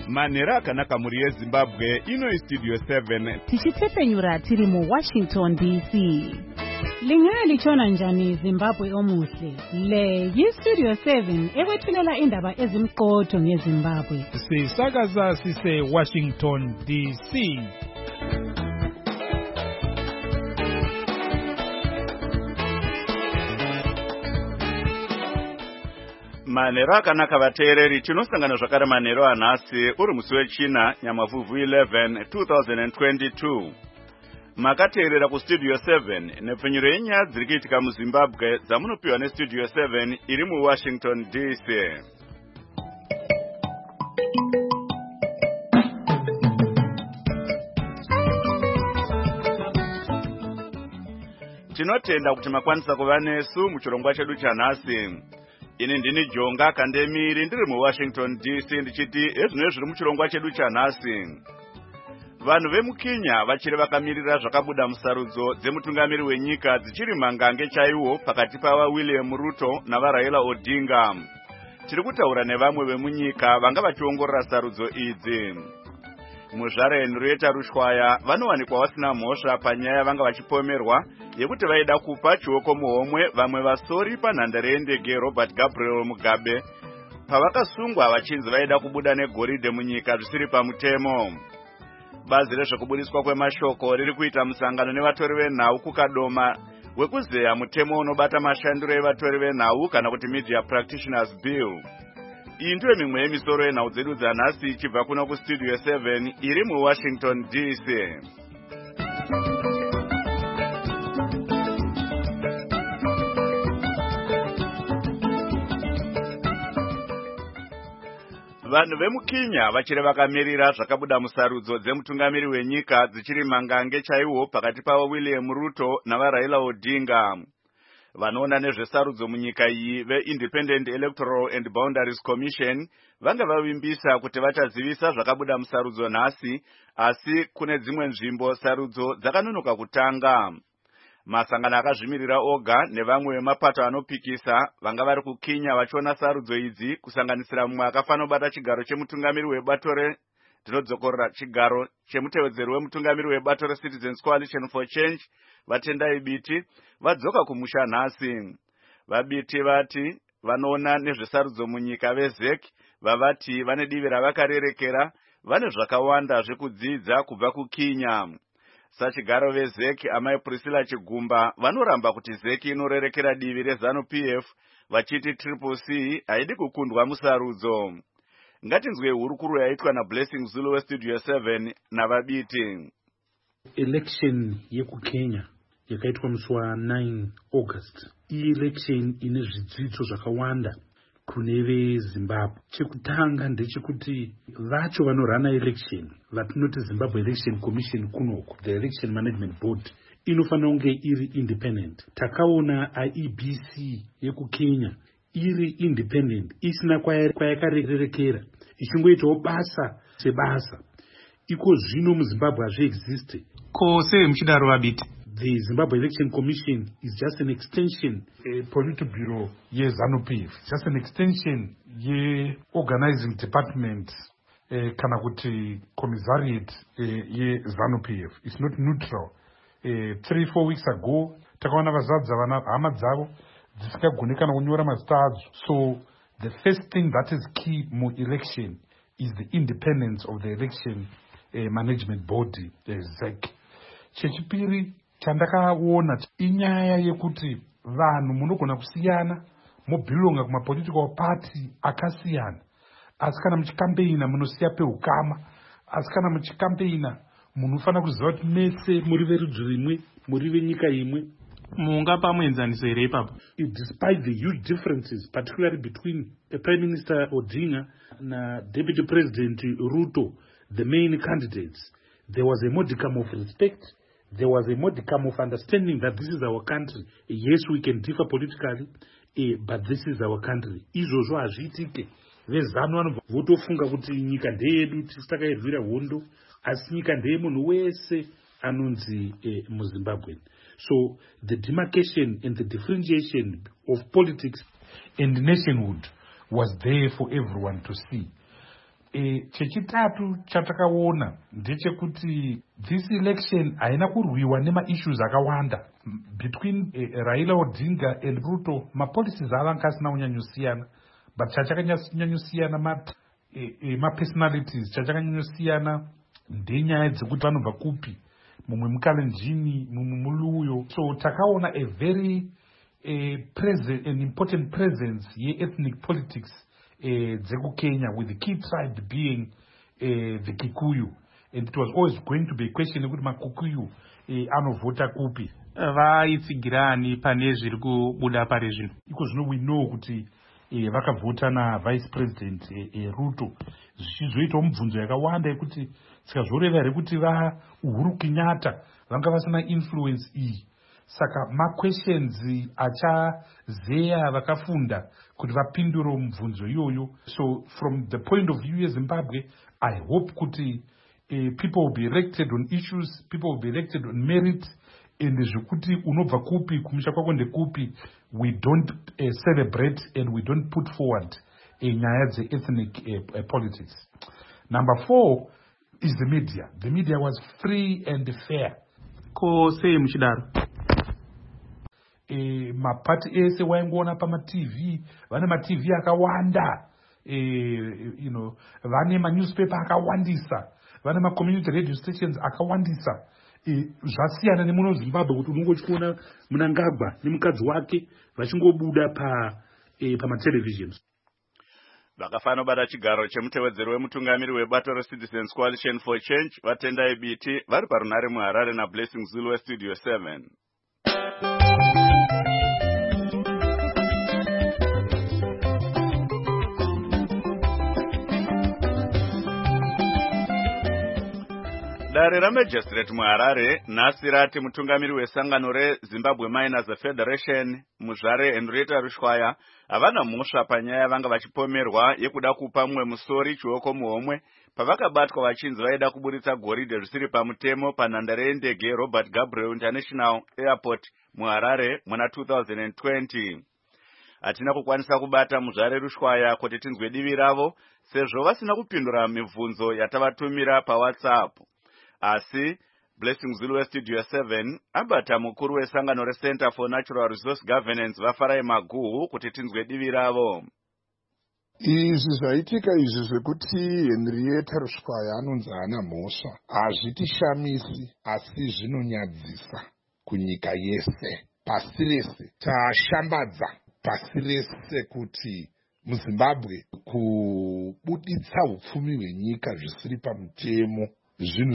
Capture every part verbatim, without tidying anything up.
manhero akanaka muri yezimbabwe ino istudio seven tichitepenyura tiri mu Washington D C. Lingaya lichona njani Zimbabwe omuhle. Le yistudio seven ekwethulela indaba ezimqotho ngeZimbabwe. Sisakaza sise Washington D C. manhero akanaka vateereri tinosangana zvakare manhero anhasi uri musi wechina nyamavhuvhu eleven twenty twenty-two. makateerera kustudio seven nepfenyuro yenyaya dziri kuitika muzimbabwe dzamunopiwa nestudio seven iri muwashington D C. tinotenda kuti makwanisa kuva nesu muchirongwa chedu chanhasi. ini ndini Jonga Kandemiri ndiri muwashington D C ndichiti ezvino zviri muchirongwa chedu chanhasi. vanhu vemuKenya vachiri vakamirira zvakabuda musarudzo dzemutungamiri wenyika dzichiri mangange chaiwo pakati pava William Ruto navaRaila Odinga. tiri kutaura nevamwe vemunyika vanga vachiongorora sarudzo idzi. muzvare Henrietta Rushwaya vanowanikwa vasina mhosva panyaya vanga vachipomerwa yekuti vaida kupa chioko muhomwe vamwe vasori panhandare yendege Robert Gabriel Mugabe pavakasungwa vachinzi vaida kubuda negoridhe munyika zvisiri pamutemo. bazi rezvekubudiswa kwemashoko riri kuita musangano nevatori venhau kukadoma wekuzeya mutemo unobata mashandiro evatori venhau kana kuti Media Practitioners Bill. iyi ndiyo mimwe yemisoro yenhau dzedu dzanhasi ichibva kuno kustudio seven iri muwashington D C. vanhu vemuKenya vachiri vakamirira zvakabuda musarudzo dzemutungamiri wenyika dzichiri mangange chaiwo pakati pava William Ruto navaRaila Odinga. vanoona nezvesarudzo munyika iyi veIndependent Electoral and Boundaries Commission vanga vavimbisa kuti vachazivisa zvakabuda musarudzo nhasi, asi kune dzimwe nzvimbo sarudzo dzakanonoka kutanga. masangano akazvimirira oga nevamwe vemapato anopikisa vanga vari kuKenya vachiona sarudzo idzi, kusanganisira mumwe akafanira kubata chigaro chemutungamiri webato re ndinodzokorera chigaro chemutevedzeri wemutungamiri webato reCitizens Coalition for Change vatendai Biti vadzoka kumusha nhasi. vabiti vati vanoona nezvesarudzo munyika veZEC vavati vane divi ravakarerekera, vane zvakawanda zvekudzidza kubva kuKenya. sachigaro veZEC amai Priscilla Chigumba vanoramba kuti ZEC inorerekera divi reZANU-P F vachiti Triple C haidi kukundwa musarudzo. ngatinzwe hurukuru yaitwa naBlessing Zulu westudio seven navabiti. election yekuKenya yakaitwa musi wa9 August. iyi election ine zvidzidzo zvakawanda kune veZimbabwe. chekutanga ndechekuti vacho vanorana election vatinoti Zimbabwe Election Commission kunoku, the Election Management Board, inofanira kunge iri independent. takaona I E B C yekuKenya iri independent, isina kwayakarerekera, ichingoitawo basa sebasa. iko zvino muZimbabwe hazviexiste. ko sei muchidaro vabiti? The Zimbabwe Election Commission is just an extension, a Politburo yeZANU-P F, just an extension ye-organizing department uh, kana kuti commissariat uh, yeZANU-P F. It's not neutral. Uh, three, four weeks ago, takaona vazadza vana hama dzavo dzisikagone kana kunyora mazita adzo. So the first thing that is key mu election is the independence of the election uh, management body, the ZEC. chechipiri chandakaona inyaya yekuti vanhu munogona kusiyana, mobhilonga kumapolitical party akasiyana, asi kana muchikampeina munosiya peukama, asi kana muchikampeina munofanira kuziva kuti mese muri verudzi rimwe, muri venyika imwe. mungapa muenzaniso here ipapo? Despite the huge differences, particularly between the Prime Minister Odinga and Deputy President Ruto, the main candidates, there was a modicum of respect. There was a modicum of understanding that this is our country. Yes, we can differ politically, eh, but this is our country. Izvozvo hazviitike. VeZANU votofunga kuti nyika ndeyedu tisitakairwira hondo, asi nyika ndeyemunhu wese anonzi eh, muZimbabwe. So the demarcation and the differentiation of politics and nationhood was there for everyone to see. E, chechitatu chatakaona ndechekuti this election haina kurwiwa nemaissues akawanda between e, Raila Odinga and Ruto. Mapolicies avanga asina kunyanyosiyana, but chachakanyanyosiyana ma, e, e, mapersonalities chachakanyanyosiyana ndenyaya dzekuti vanobva kupi, mumwe mukalenjini mumwe muluyo. So takaona a very a present, an important presence ye-ethnic politics uh, dzeku Kenya, with the key tribe being uh, the Kikuyu, and it was always going to be a question yekuti maKikuyu uh, anovhota kupi, vaitsigirani pane zviri kubuda pari zvino. iko zvino we know kuti uh, vakavhota na vice president uh, uh, Ruto, zvichizoitawo mibvunzo yakawanda yekuti tikazoreva here kuti va Uhuru Kenyatta vanga vasina influence iyi. Saka ma-questions achazeya vakafunda kuti vapindure mibvunzo iyoyo. So from the point of view yeZimbabwe, I hope kuti uh, people will be elected on issues, people will be elected on merit, and zvekuti unobva kupi kumisha kwako ndekupi, we don't uh, celebrate and we don't put forward nyaya uh, dze-ethnic uh, uh, politics. Number four is the media. The media was free and fair. Ko sei muchidaro? E, mapati ese waingoona pama-tv, vane ma-tv akawanda, e, you know, vane ma-newspaper akawandisa, vane ma-community radio stations akawandisa. E, zvasiyana nemuno Zimbabwe kuti unongochiona Mnangagwa nemukadzi wake vachingobuda pa e, pama-televisions. Vakafano bata chigaro chemutevedzeri wemutungamiri webato reCitizens Coalition for Change vatendai biti vari parunare muHarare naBlessing Zulu weStudio seven. Dare raMagistrate muHarare nhasi rati mutungamiri wesangano reZimbabwe Miners Federation Muzvare Henrietta Rushwaya havana mhosva panyaya vanga vachipomerwa yekuda kupa mumwe musori chioko muhomwe pavakabatwa vachinzi vaida kuburitsa goridhe zvisiri pamutemo panhandare yendege Robert Gabriel International Airport muHarare muna two thousand twenty. Hatina kukwanisa kubata Muzvare Rushwaya kuti tinzwe divi ravo sezvo vasina kupindura mibvunzo yatavatumira paWhatsApp. Asi Blessing Zulu weStudio seven abata mukuru wesangano reCenter for Natural Resource Governance Vafarai Maguhu kuti tinzwe divi ravo. Izvi zvaitika izvi zvekuti Henrietta Rushwaya anonzi hana mhosva hazvitishamisi, asi zvinonyadzisa kunyika yese, pasi rese. Tashambadza pasi rese kuti muZimbabwe kubuditsa upfumi hwenyika zvisiri pamutemo zvinhu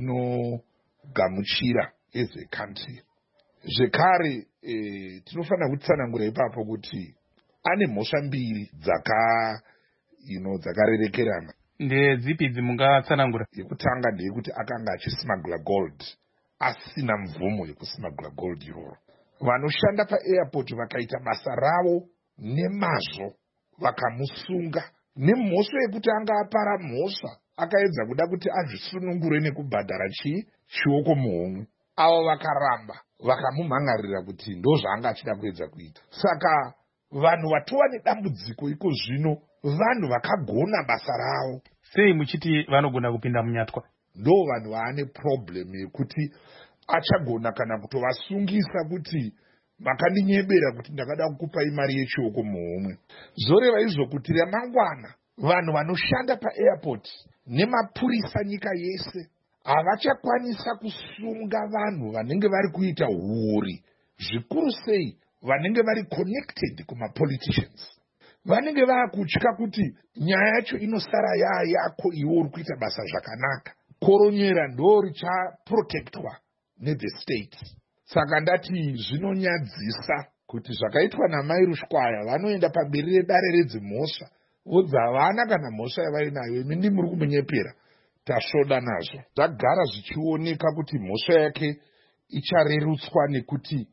zvatinogamuchira as a country. Zvekare e, tinofanira kutsanangura ipapo kuti ane mhosva mbiri dzaka you know, dzakarerekerana. Ndedzipi dzimungatsanangura? Yekutanga ndeyekuti akanga achismuggle gold asina mvumo yekusmuggle gold iroro. Vanoshanda paairport vakaita basa ravo nemazvo vakamusunga nemhosva yekuti anga apara mhosva akaedza kuda kuti azvisunungure nekubhadhara chii chioko muhomwe. Avo vakaramba vakamumhangarira kuti ndozvaanga achida kuedza kuita. Saka vanhu vatova nedambudziko iko zvino vanhu vakagona basa ravo. Sei muchiti vanogona kupinda munyatwa? Ndo vanhu vaane problem yekuti achagona kana kutovasungisa kuti makandinyebera kuti ndakada kukupai mari yechioko muhomwe. Zoreva izvo kuti ramangwana vanhu vanoshanda paairport nemapurisa nyika yese havachakwanisa kusunga vanhu vanenge vari kuita huri, zvikuru sei vanenge vari connected kumapoliticians. Vanenge vaakutya kuti nyaya yacho inosara yaa yako iwe uri kuita basa zvakanaka. Koronyera ndo richaprotectwa nethe state. Saka ndati zvinonyadzisa kuti zvakaitwa namai Rushwaya vanoenda pamberi redare redzimhosva vodza havana kana mhosva yavainayo, imi ndimi muri kumunyepera, tasvoda nazvo. Zvagara zvichioneka kuti mhosva yake icharerutswa nekuti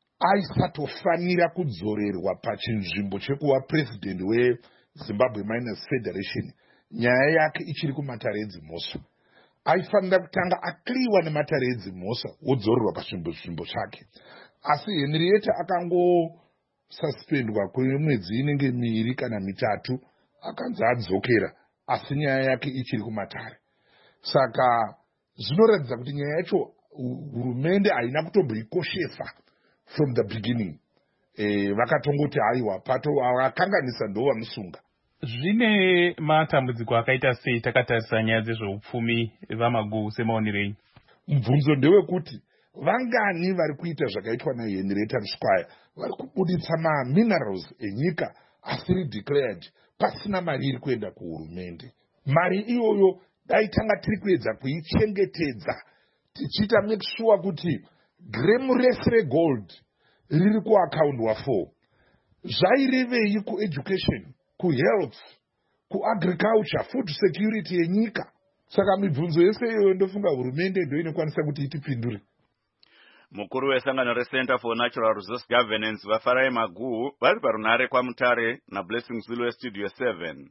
aisatofanira kudzorerwa pachinzvimbo chekuva president weZimbabwe Miners Federation. Nyaya yake ichiri kumatare edzimhosva. Aifanira kutanga akliwa nematare edzimhosva wodzorerwa pachinzvimbo chake. Asi Henrietta akango suspendwa kwemwedzi inenge miiri kana mitatu akanzi adzokera asi nyaya yake ichiri kumatare. Saka zvinoratidza kuti nyaya yacho hurumende haina kutomboikoshesa from the beginning. E, vakatongoti haiwa pato vakanganisa ndo vamusunga. Zvine matambudziko akaita sei takatarisa nyaya dzezveupfumi vamagu semaonirei? Mubvunzo ndewekuti vangani vari kuita zvakaitwa naHenrietta Squire vari kubuditsa maminerals enyika asiri declared pasina mari iri kuenda kuhurumende. Mari iyoyo dai tanga tiri kuedza kuichengetedza tichiita make sure kuti gremu rese regold riri kuakaundwa for. Zvairevei kueducation, kuhealth, kuagriculture, food security yenyika. Saka mibvunzo yese iyoyo ndofunga hurumende ndo inokwanisa kuti itipindure. Mukuru wesangano reCenter for Natural Resource Governance vaFarai Maguhu vari parunare kwaMutare naBlessing Zulu weStudio seven.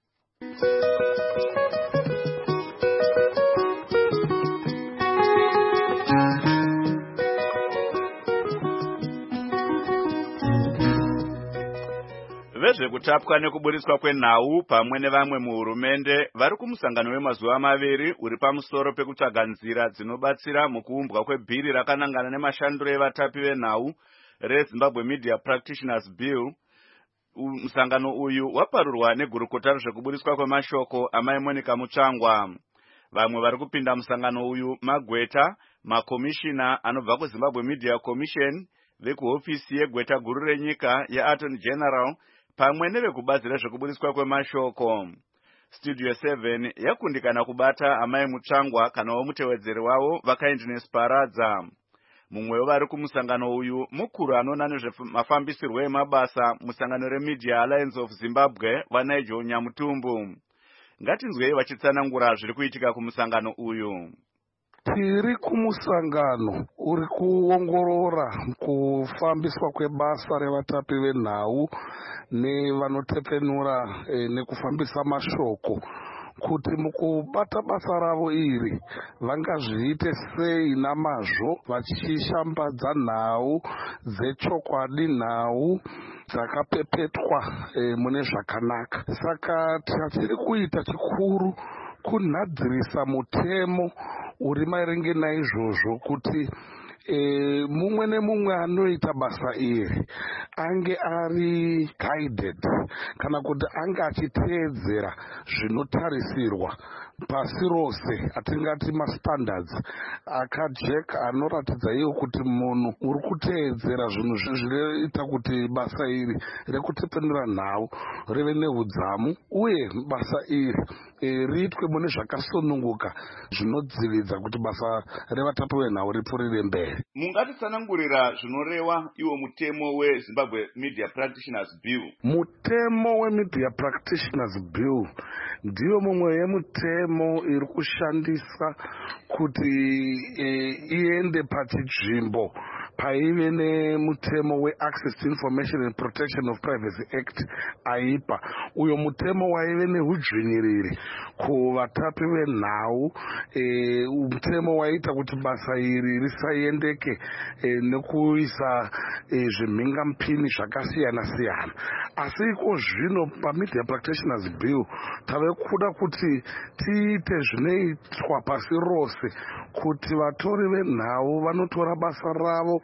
Vezvekutapwa nekuburiswa kwenhau pamwe nevamwe muhurumende vari kumusangano wemazuva maviri uri pamusoro pekutsvaga nzira dzinobatsira mukuumbwa kwebhiri rakanangana nemashandiro evatapi venhau reZimbabwe Media Practitioners Bill. Musangano uyu waparurwa negurukota rezvekuburiswa kwemashoko amai Monica Mutsvangwa. Vamwe vari kupinda musangano uyu magweta, makomishina anobva kuZimbabwe Media Commission, vekuhofisi yegweta guru renyika yeAttorney General, pamwe nevekubazi rezvekuburiswa kwemashoko. Studio seven yakundikana kubata amai Mutsvangwa kana womutevedzeri wavo vaKindness Paradza. Mumwe wevari kumusangano uyu mukuru anoona nezvemafambisirwo emabasa musangano reMedia Alliance of Zimbabwe vaNigel Nyamutumbu. Ngatinzwei vachitsanangura zviri kuitika kumusangano uyu. Tiri kumusangano uri kuongorora kufambiswa kwebasa revatapi venhau nevanotepenura e, nekufambisa mashoko kuti mukubata basa ravo iri vangazviite sei namazvo vachishambadza nhau dzechokwadi, nhau dzakapepetwa e, mune zvakanaka. Saka chatiri kuita chikuru kunhadzirisa mutemo uri maringe naizvozvo kuti e, mumwe nemumwe anoita basa iri ange ari guided kana kuti ange achiteedzera zvinotarisirwa pasi rose, atingati mastandards akajeka anoratidza iwo kuti munhu uri kuteedzera zvinhu zvinoita kuti basa iri rekutepenura nhau rive neudzamu uye basa iri e, riitwe mune zvakasununguka zvinodzividza kuti basa revatapi venhau ripfuurire mberi. Mungatitsanangurira zvinoreva iwo mutemo weZimbabwe Media Practitioners Bill? Mutemo weMedia Practitioners Bill ndiyo mumwe yemutemo iri kushandisa kuti e, iende pachinzvimbo paive nemutemo weAccess to Information and Protection of Privacy Act aipa. Uyo mutemo waive nehudzvinyiriri kuvatapi venhau, e, mutemo waiita kuti basa iri risaiendeke e, nekuisa e, zvimhingamupini zvakasiyana siyana. Asi iko zvino paMedia Practitioners Bill tave kuda kuti tiite zvinoitwa pasi rose kuti vatori venhau vanotora basa ravo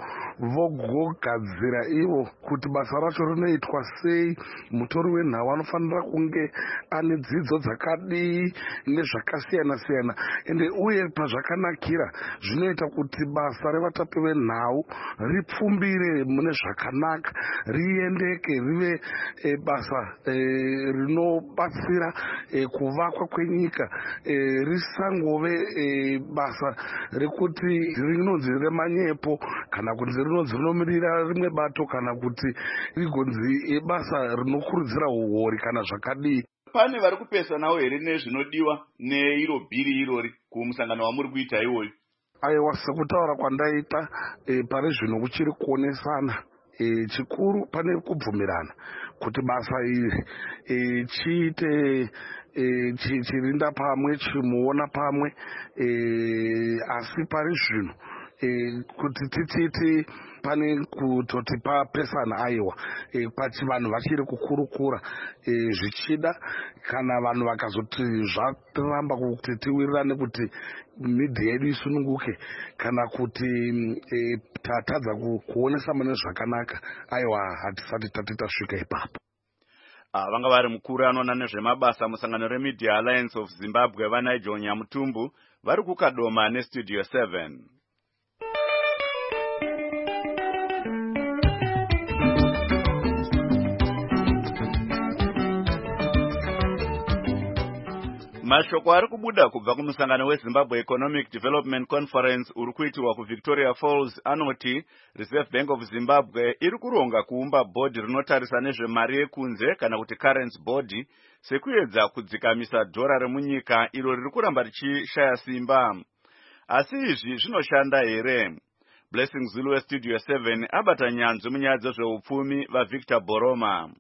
vogogadzira ivo kuti basa racho rinoitwa sei. Mutori wenhau anofanira kunge ane dzidzo dzakadii nezvakasiyana siyana, ende uye pazvakanakira zvinoita kuti basa revatapi venhau ripfumbire mune zvakanaka, riendeke rive e, basa e, rinobatsira e, kuvakwa kwenyika, e, risangove e, basa rekuti rinonzi remanyepo kana kuti rinonzi rinomirira rimwe bato kana kuti rigonzi basa rinokurudzira uori kana zvakadii. Pane vari kupesanawo here nezvinodiwa neiro bhiri irori kumusangano wamuri kuita iwoyo? Aiwa, sekutaura kwandaita e, pari zvino kuchiri kuonesana. E, chikuru pane kubvumirana kuti basa iri e, chiite e, chirinda pamwe, chimuona pamwe, e, asi pari zvino e, kuti tititi pane kutoti papesana aiwa e, pachi vanhu vachiri kukurukura e, zvichida kana vanhu vakazoti zvaramba kuti tiwirirane kuti midhi yedu isununguke kana kuti e, tatadza kuonesa mune zvakanaka aiwa hatisati tati tasvika ipapo. Ah, vanga vari mukuru anoona nezvemabasa musangano reMedia Alliance of Zimbabwe vaNigel Nyamutumbu vari kukadoma neStudio seven. Mashoko ari kubuda kubva kumusangano weZimbabwe Economic Development Conference uri kuitirwa kuVictoria Falls anoti Reserve Bank of Zimbabwe iri kuronga kuumba bhodhi rinotarisa nezvemari yekunze kana kuti currency board sekuedza kudzikamisa dhora remunyika iro riri kuramba richishaya simba. Asi izvi zvinoshanda here? Blessing Zulu weStudio seven abata nyanzvi munyaya dzezveupfumi vaVictor Boroma.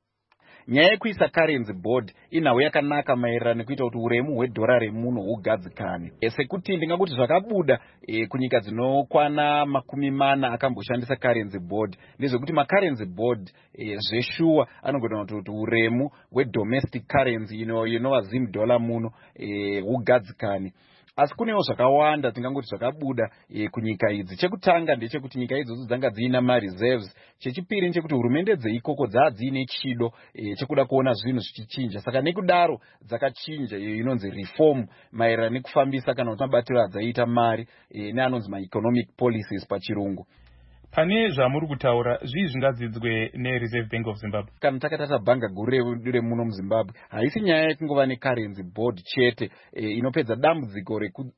Nyaya yekuisa currency board inhau yakanaka maererano nekuita kuti uremu hwedhora remuno hugadzikane. Sekuti ndingakuti zvakabuda e, kunyika dzinokwana makumi mana akamboshandisa currency board ndezvekuti macurrency board e, zveshuwa anogona kuti uremu hwedomestic currency inova you know, zim dollar muno e, hugadzikane. Asi kunewo zvakawanda tingangoti zvakabuda e, kunyika idzi. Chekutanga ndechekuti nyika idzodzo dzanga dziina mareserves. Chechipiri ndechekuti hurumende dzeikoko dzadzine chido e, chekuda kuona zvinhu zvichichinja. Saka nekudaro dzakachinja iyo inonzi reform maererano nekufambisa kana kuti mabatiro adzaita mari e, neanonzi ma-economic policies pachirungu. Pane zvamuri kutaura zvii zvingadzidzwe neReserve Bank of Zimbabwe? Kana takatata bhanga guru remuno muZimbabwe haisi nyaya yekungova necurrency board chete e, inopedza dambudziko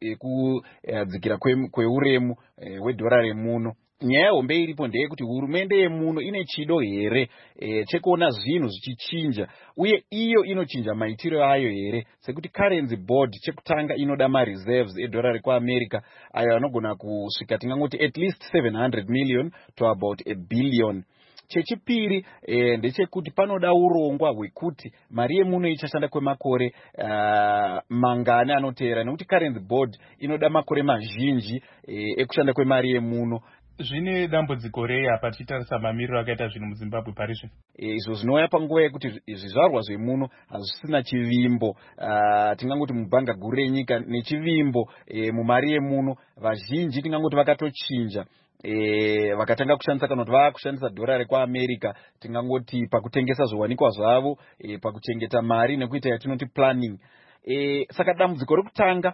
rekudzikira e, kwe, kweuremu e, hwedhora remuno. Nyaya hombe iripo ndeyekuti hurumende yemuno ine chido here e, chekuona zvinhu zvichichinja uye iyo inochinja maitiro ayo here. Sekuti currency board chekutanga inoda mareserves edhora rekuAmerica ayo anogona kusvika tingangoti at least seven hundred million to about a billion. Chechipiri e, ndechekuti panoda urongwa hwekuti mari yemuno ichashanda kwemakore uh, mangane anoteera nekuti currency board inoda makore mazhinji e, ekushanda kwemari yemuno. Zvine dambudziko rei apa tichitarisa mamiriro akaita zvinhu muZimbabwe pari zvino? Izvo zvinouya panguva yekuti zvizvarwa zvemuno hazvisina chivimbo. Uh, tingangoti mubhanga guru renyika nechivimbo e, mumari yemuno vazhinji tingangoti vakatochinja. E, vakatanga kushandisa kana kuti vakushandisa dhora rekuAmerica tingangoti pakutengesa zviwanikwa zvavo e, pakuchengeta mari nekuita yatinoti planning. E, saka dambudziko rekutanga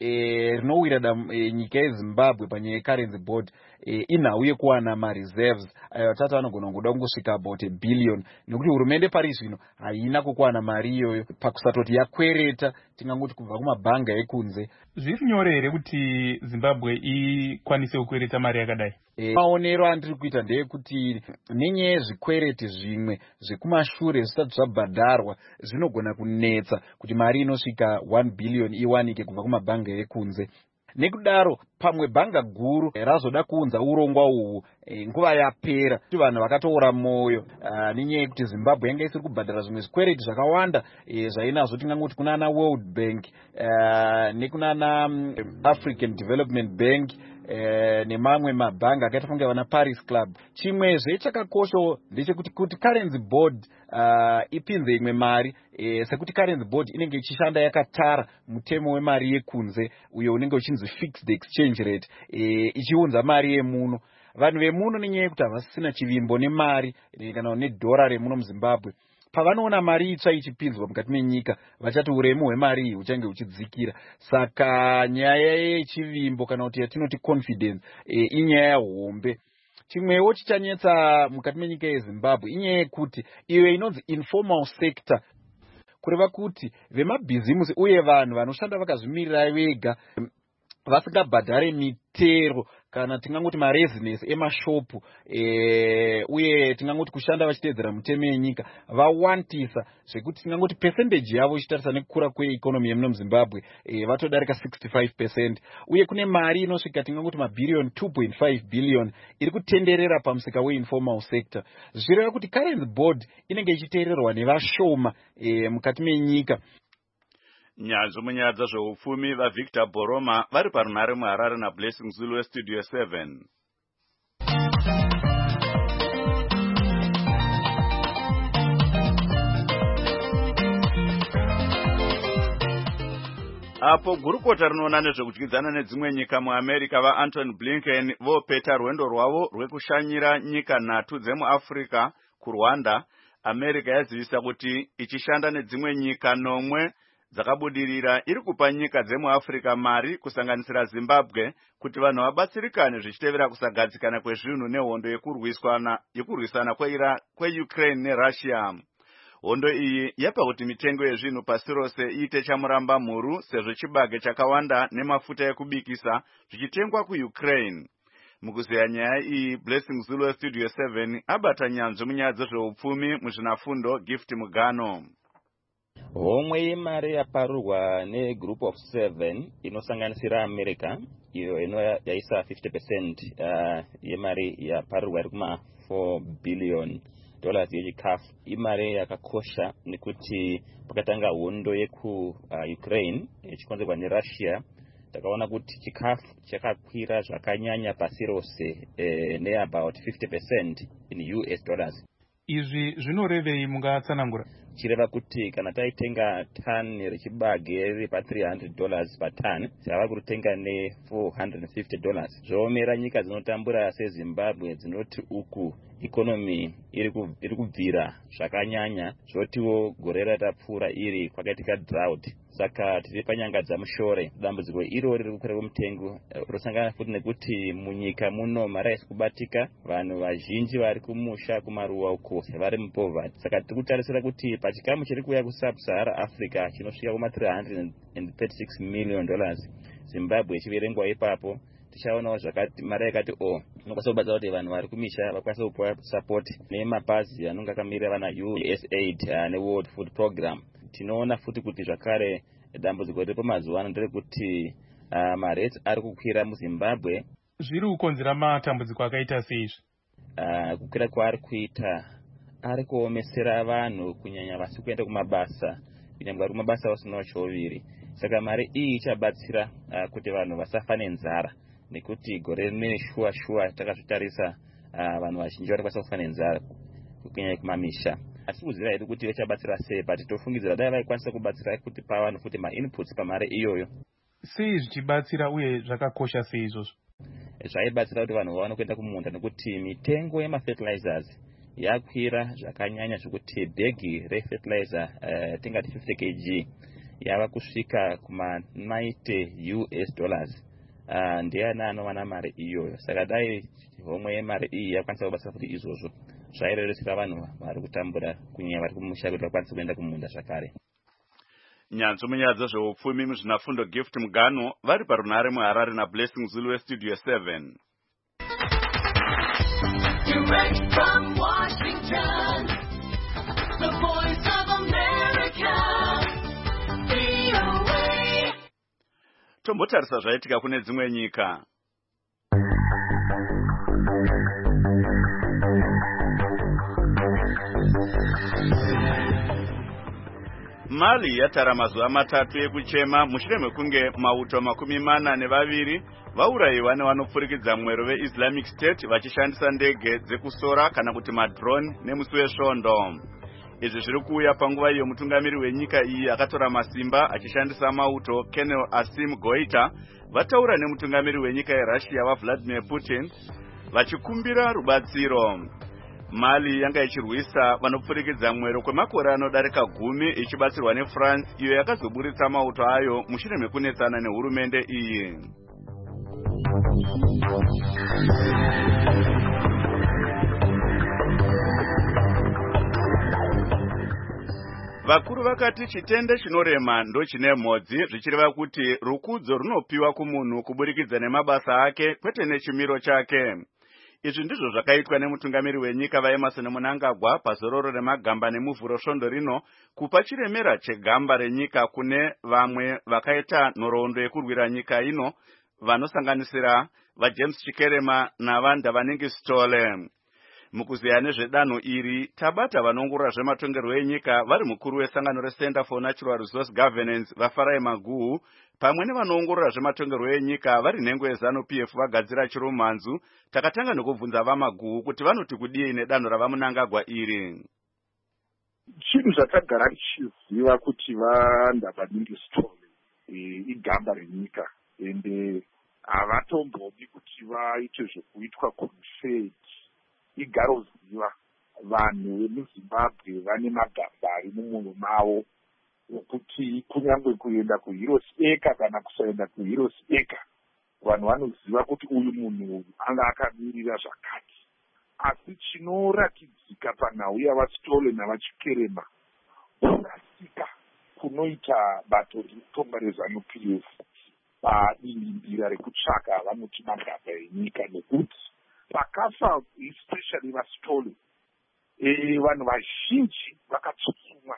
E, rinowira e, nyika yeZimbabwe panyaya yecurrency board e, inhau yekuwana mareserves ayo atatu anogona kuda kungosvika about a billion nekuti hurumende pari zvino haina kukuwana mari iyoyo pakusatoti yakwereta tingangoti kubva kumabhanga ekunze. Zviri nyore here kuti Zimbabwe ikwanise kukwereta mari yakadai? E, maonero andiri kuita ndeyekuti nenyaya yezvikwereti zvimwe zvekumashure zvisati zvabhadharwa zvinogona kunetsa kuti mari inosvika one billion iwanike kubva kumabhanga ekunze. Nekudaro pamwe bhanga guru razoda kuunza urongwa uhu e, nguva yapera kuti vanhu vakatoora moyo uh, nenyaya yekuti Zimbabwe yanga isiri kubhadhara zvimwe zvikwereti zvakawanda e, zvainazvo tingangoti kunana World Bank uh, nekunana um, African Development Bank Eh, nemamwe mabhanga akaita kunge vana Paris Club. Chimwezve chakakosha ndechekuti kuti currency board uh, ipinze imwe mari eh, sekuti currency board inenge ichishanda yakatara mutemo wemari yekunze uyo unenge uchinzi fixed exchange rate eh, ichiunza mari yemuno. Vanhu vemuno nenyaya yekuti havasisina chivimbo nemari eh, kana nedhora remuno muZimbabwe pavanoona mari itsva ichipinzwa mukati menyika vachati uremu hwemari iyi huchange huchidzikira. Saka nyaya yechivimbo kana kuti yatinoti confidence e, inyaya hombe. Chimwewo chichanetsa mukati menyika yeZimbabwe inyaya yekuti iwe inonzi informal sector kureva kuti vemabhizimusi uye vanhu vanoshanda vakazvimirira vega vasingabhadhare mitero kana tingangoti marezinesi emashopu e, uye tingangoti kushanda vachiteedzera mutemo yenyika vawandisa zvekuti tingangoti percentage yavo ichitarisa nekukura kweekonomi yemuno muZimbabwe e, vatodarika sixty-five percent uye kune mari inosvika tingangoti mabhiriyoni two point five billion iri kutenderera pamusika weinformal sector. Zvireva kuti currency board inenge ichiteererwa nevashoma e, mukati menyika. Nyanzvi munyaya dzezveupfumi vaVictor Boroma vari parunhare muHarare naBlessing Zulu weStudio seven. Apo gurukota rinoona nezvekudyidzana nedzimwe nyika muAmerica vaAntony Blinken vopeta rwendo rwavo rwekushanyira nyika nhatu dzemuAfrica kuRwanda, America yazivisa kuti ichishanda nedzimwe nyika nomwe dzakabudirira iri kupa nyika dzemuAfrica mari kusanganisira Zimbabwe kuti vanhu vabatsirikane zvichitevera kusagadzikana kwezvinhu nehondo yekurwisana yekurwisana kweUkraine neRussia. Hondo iyi yapa kuti mitengo yezvinhu pasi rose iite chamuramba mhuru sezvo chibage chakawanda nemafuta ekubikisa zvichitengwa kuUkraine. Mukuzeya nyaya iyi, Blessing Zulu weStudio seven abata nyanzvi munyaya dzezveupfumi muzvinafundo Gift Mugano. Homwe yemari yaparurwa negroup of seven inosanganisira America iyo ino yaisa fifty percent uh, yemari yaparurwa iri kuma four billion dollars yechikafu. Imari yakakosha nekuti pakatanga hondo yeku uh, Ukraine ichikonzerwa neRussia, takaona kuti chikafu chakakwira zvakanyanya pasi rose eh, ne about fifty percent in U S dollars. Izvi zvinorevei mungatsanangura? Chireva kuti kana taitenga tani rechibage riri pa three hundred dollars per ton, tava kutenga ne four hundred fifty dollars. Zvoomera nyika dzinotambura seZimbabwe dzinoti uku economy iri iri kubvira zvakanyanya, zvotiwo gore ratapfuura iri kwakaitika drought. Saka tiri panyanga dzamushore. Dambudziko iro riri kukwira mutengo rosangana futi nekuti munyika muno mari haisi kubatika, vanhu vazhinji vari kumusha kumaruwa uko vari mupoverty. Saka tiri kutarisira kuti pachikamu chiri kuuya kuSub-Sahara Africa chinosvika kuma three hundred thirty-six million dollars, Zimbabwe ichiverengwa ipapo, tichaonawo zvakati mari yakati o inokwanisa kubatsira kuti vanhu vari kumisha vakwanisa kupuwa support nemapazi anonga akamirira vana U S A I D uh, neWorld Food Program. Tinoona futi kuti zvakare dambudziko riripo mazuva ano nderekuti uh, marate ari kukwira muZimbabwe. Zviri kukonzera matambudziko akaita seizvi? Uh, kukwira kwaari kuita ari kuomesera vanhu kunyanya vasi kuenda kumabasa, kunyangwe vari kumabasa vasinawo choviri. Saka mari iyi ichabatsira uh, kuti vanhu vasafa nenzara, nekuti gore rine shuwa shuwa takazvitarisa uh, vanhu vazhinji vari kwanisa kufa nenzara kunyanya kumamisha. Asi kuziva hedu kuti vachabatsira sei, but tofungidzira dai vaikwanisa kubatsira kuti pa vanhu futi ma-inputs pamari iyoyo. Sei zvichibatsira uye zvakakosha sei izvozvo? Zvaibatsira kuti vanhu vaone kuenda kumunda, nekuti mitengo yemafertilizers yakwira zvakanyanya zvokuti bhegi refertilizer uh, tingati fifty kilograms yava kusvika kuma ninety U S dollars. Uh, ndiani anowana mari iyoyo. Saka dai homwe yemari iyi yakwanisa kubatsira kuti izvozvo zvairerusira vanhu vari kutambura kunyanya vari kumusha kuti vakwanise kuenda kumunda zvakare. Nyanzvi munyaya dzezveupfumi muzvinafundo Gift Mugano vari parunhare muHarare naBlessing Zulu weStudio seven. Direct from Washington, the voice of America, V O A. Tombotarisa zvaitika kune dzimwe nyika. Mali yatara mazuva matatu ekuchema mushure mekunge mauto makumi mana nevaviri vaurayiwa nevanopfurikidza mwero veIslamic State vachishandisa ndege dzekusora kana kuti madrone nemusi wesvondo. Izvi zviri kuuya panguva iyo mutungamiri wenyika iyi akatora masimba achishandisa mauto Colonel Asim Goita vataura nemutungamiri wenyika yeRussia vaVladimir Putin vachikumbira rubatsiro. Mali yanga ichirwisa vanopfurikidza mwero kwemakore anodarika gumi ichibatsirwa neFrance iyo yakazoburitsa mauto ayo mushure mekunetsana nehurumende iyi. Vakuru vakati chitende chinorema ndo chine mhodzi, zvichireva kuti rukudzo runopiwa kumunhu kuburikidza nemabasa ake kwete nechimiro chake. Izvi ndizvo zvakaitwa nemutungamiri wenyika vaEmerson Mnangagwa pazororo remagamba nemuvhuro svondo rino kupa chiremera chegamba renyika kune vamwe vakaita nhoroondo yekurwira nyika ino vanosanganisira vaJames Chikerema naVanda Vanenge Stole. Mukuzeya nezvedanho iri tabata vanongorora zvematongerwo enyika vari mukuru wesangano reCenter for Natural Resource Governance vaFarai Maguhu pamwe nevanoongorora zvematongerwo enyika vari nhengo yeZANU-P F vagadzira Chirumanzu. Takatanga nekubvunza vaMaguhu kuti vanoti kudii nedanho ravaMunangagwa iri. Chinhu zvatagara tichiziva kuti vaNdabanindo Stole igamba renyika ende havatombodi kuti vaite zvekuitwa confed. Igaro ziva vanhu vemuZimbabwe vane magamba ari mumwoyo mavo wokuti kunyange kuenda kuHeroes Acre kana kusaenda kuHeroes Acre vanhu vanoziva kuti uyu munhu anga akamirira zvakati. Asi chinoratidzika panhau yavaStole navaChikerema kurasika kunoita bato rekutonga reZANU-P F padingimbira rekutsvaka vanoti magamba enyika, nekuti pakafa especially vaStole vanhu vazhinji vakatsutsumwa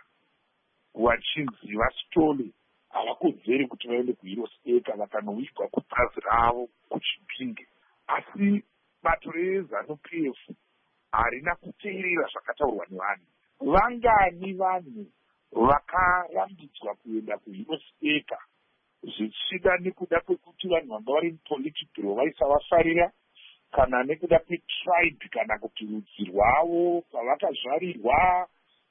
vachinzi vaStole havakodzeri kuti vaende kuHeroes Acre vakanowigwa kuphazi ravo kuChipinge. Asi bato reZANU-P F harina kuteerera zvakataurwa nevanhu. Vangani vanhu vakarambidzwa kuenda kuHeroes Acre zvichida nekuda kwekuti vanhu vanga vari mupolitibhuro vaisavafarira, kana nekuda kwetribe kana kuti rudzi rwavo kwavakazvarirwa,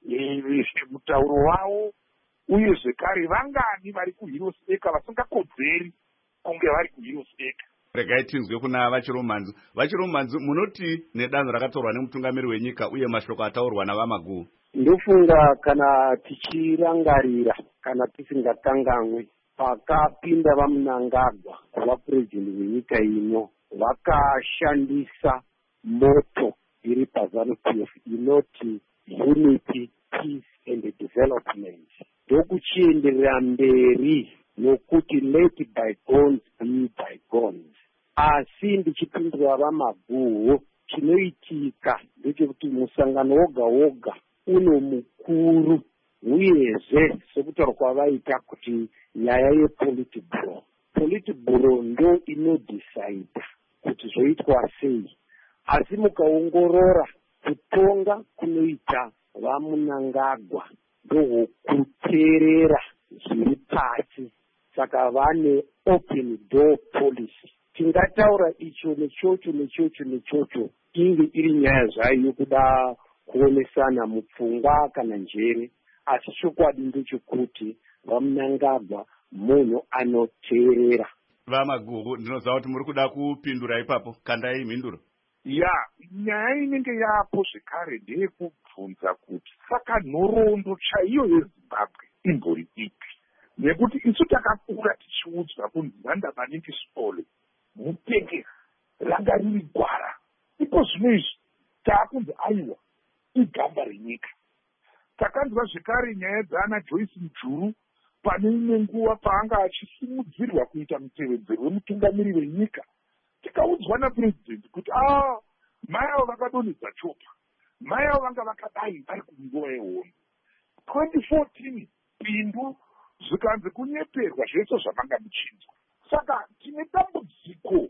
mutauro wavo, uye zvekare vangani vari kuHeroes Acre vasingakodzeri kunge vari kuHeroes Acre. Regai tinzwe kuna vaChirumanzu. vaChirumanzu, munoti nedanho rakatorwa nemutungamiri wenyika uye mashoko ataurwa navaMaguhu? Ndofunga kana tichirangarira kana tisingakanganwe pakapinda vaMunangagwa kuva purezidendi wenyika ino vakashandisa moto iri paZANU-P F inoti unity, peace and development. Ndokuchienderera mberi nokuti let bygones be bygones. Asi ndichipindura vaMaguhu, chinoitika ndechekuti musangano woga woga uno mukuru uyezve sekutaura kwavaita kuti nyaya yepolitibhuro. Politibhuro ndo inodecide kuti zvoitwa sei. Asi mukaongorora kutonga kunoita vaMunangagwa ndokuteerera zviri pasi, saka vane open door policy. Tingataura icho nechocho nechocho nechocho inge iri nyaya zvayo yokuda kuonesana mupfungwa kana njere, asi chokwadi ndechekuti vaMunangagwa munhu anoteerera. VaMaguhu, ndinoziva kuti muri kuda kupindura ipapo, kandai mhinduro. Ya, nyaya inenge yapo zvekare ndeyekubvunza kuti saka nhoroondo chaiyo yeZimbabwe imbori ipi? Nekuti isu takakura tichiudzwa kunzi vaNdabanindo Stole mupenge ranga riri gwara. Ipo zvino izvi taakunzi aiwa igamba renyika. Takanzwa zvekare nyaya dzaana Joyce Mujuru pane imwe nguva paanga achisimudzirwa kuita mutevedzero wemutungamiri wenyika. Tikaudzwa napurezidendi kuti ah, mai avo vakadonhedza chopa, mai avo vanga vakadai vari kunguva yehondo. twenty fourteen pindu zvikanzi kunyeperwa zvese zvamanga muchinzwa. Saka tine dambudziko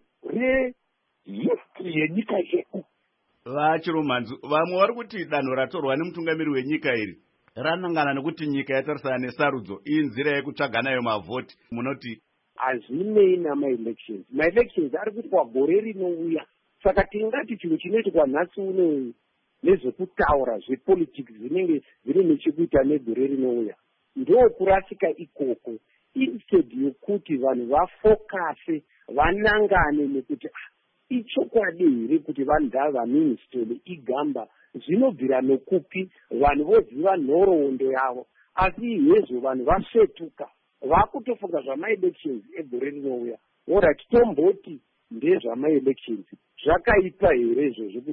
rehistory yenyika yedu. VaChirumanzu, vamwe vari kuti danho ratorwa nemutungamiri wenyika iri ranangana nekuti nyika yatarisana nesarudzo iyi nzira yekutsvaga nayo mavhoti. Munoti hazvinei namaelections. Maelections ari kuitwa gore rinouya. Saka tingati chinhu chinoitwa nhasi uno nezvekutaura zvepolitics zvinenge zviri nechekuita negore rinouya ndokurasika ikoko, instead yokuti vanhu vafokase vanangane nekuti ichokwadi here kuti vandava ministry igamba zvinobvira nokupi, vanhu voziva nhoroondo yavo. Asi hezvo vanhu vasvetuka vakutofunga zvamaelections egore rinouya. Ora titomboti ndezvamaelections zvakaipa here izvozvo?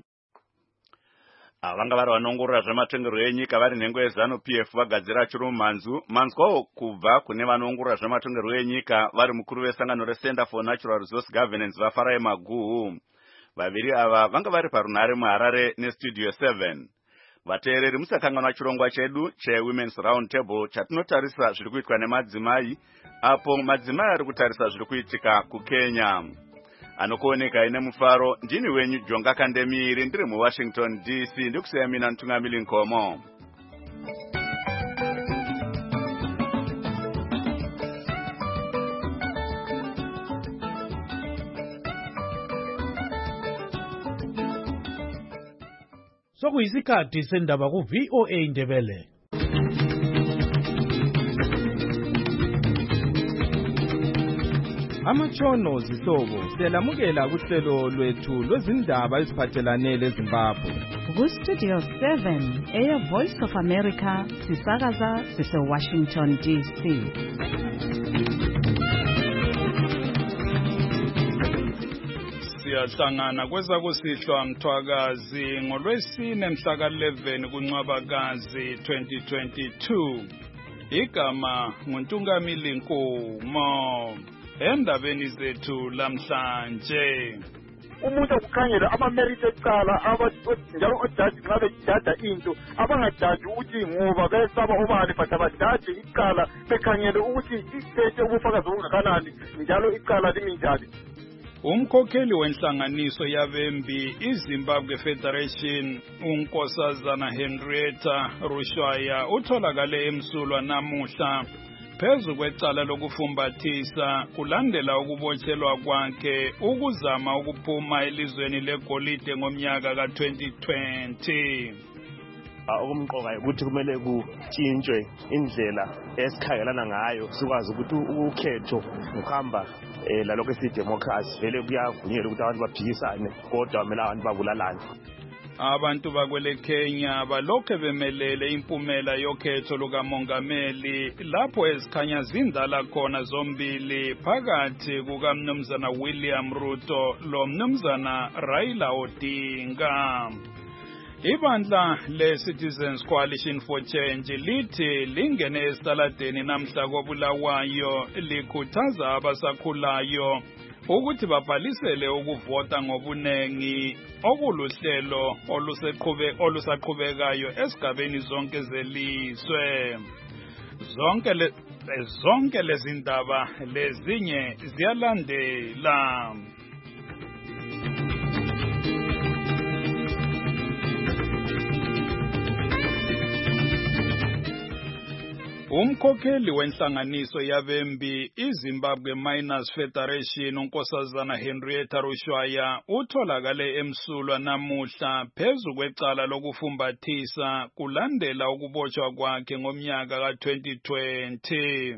vanga vari vanongorora zvematongerwo enyika vari nhengo yeZANU-P F vagadzira Chirumanzu. Manzwawo kubva kune vanoongorora zvematongerwo enyika vari mukuru vesangano reCenter for Natural Resource Governance vaFarai Maguhu. Vaviri ava vanga vari parunhare muHarare neStudio seven. Vateereri, musakanganwa chirongwa chedu cheWomen's Round Table chatinotarisa zviri kuitwa nemadzimai, apo madzimai ari kutarisa zviri kuitika kuKenya. anokuoneka ine mufaro. Ndini wenyu Jonga Kandemiri, ndiri muWashington D C, ndikusiya mina Ntungamili Nkomo. Sokuyisikhathi sendaba ku V O A Ndebele. Amatshono zihlobo siyalamukela kuhlelo lwethu lwezindaba eziphathelane leZimbabwe. Ku Studio seven eya Voice of America sisakaza sise Washington D C. Siyahlangana kweza kusihlwa Mthwakazi ngolwesine mhla ka eleven kuNcwabakazi twenty twenty-two. Igama nguNtungamili Nkomo. Endabeni zethu lamhlanje. Umuntu ukukhangela ama-merit ecala njalo ojaji nxa bejaja into abangajaji ukuthi ngoba besaba obani but abajaji icala bekhangele ukuthi istate ubufakazi obungakanani njalo icala limi njani. Umkhokheli wenhlanganiso yabembi iZimbabwe Federation uNkosazana Henrietta Rushwaya utholakale emsulwa namuhla phezu kwecala lokufumbathisa kulandela ukubotshelwa kwakhe ukuzama ukuphuma elizweni legolide ngomnyaka ka twenty twenty. Okumqoka ukuthi kumele kutshintshwe indlela esikhangelana ngayo sikwazi ukuthi ukhetho ukuhamba lalokho esidemocracy vele kuyavunyelwa ukuthi abantu baphikisane kodwa kumele abantu babulalane. Abantu bakwele Kenya balokhe bemelele impumela yokhetho lukamongameli lapho ezikhanya zindala khona zombili phakathi kukaMnumzana William Ruto lo Mnumzana Raila Odinga. Ibandla le-Citizens Coalition for Change lithi lingene esitaladeni namhla koBulawayo likhuthaza abasakhulayo ukuthi babhalisele ukuvota ngobunengi okuluhlelo oluseqhube olusaqhubekayo esigabeni zonke zelizwe. Zonke le zonke lezindaba lezinye ziyalandela. Umkhokheli wenhlanganiso yabembi iZimbabwe Miners Federation uNkosazana Henrietta Rushwaya utholakale emsulwa namuhla phezu kwecala lokufumbathisa kulandela ukubotshwa kwakhe ngomnyaka ka twenty twenty.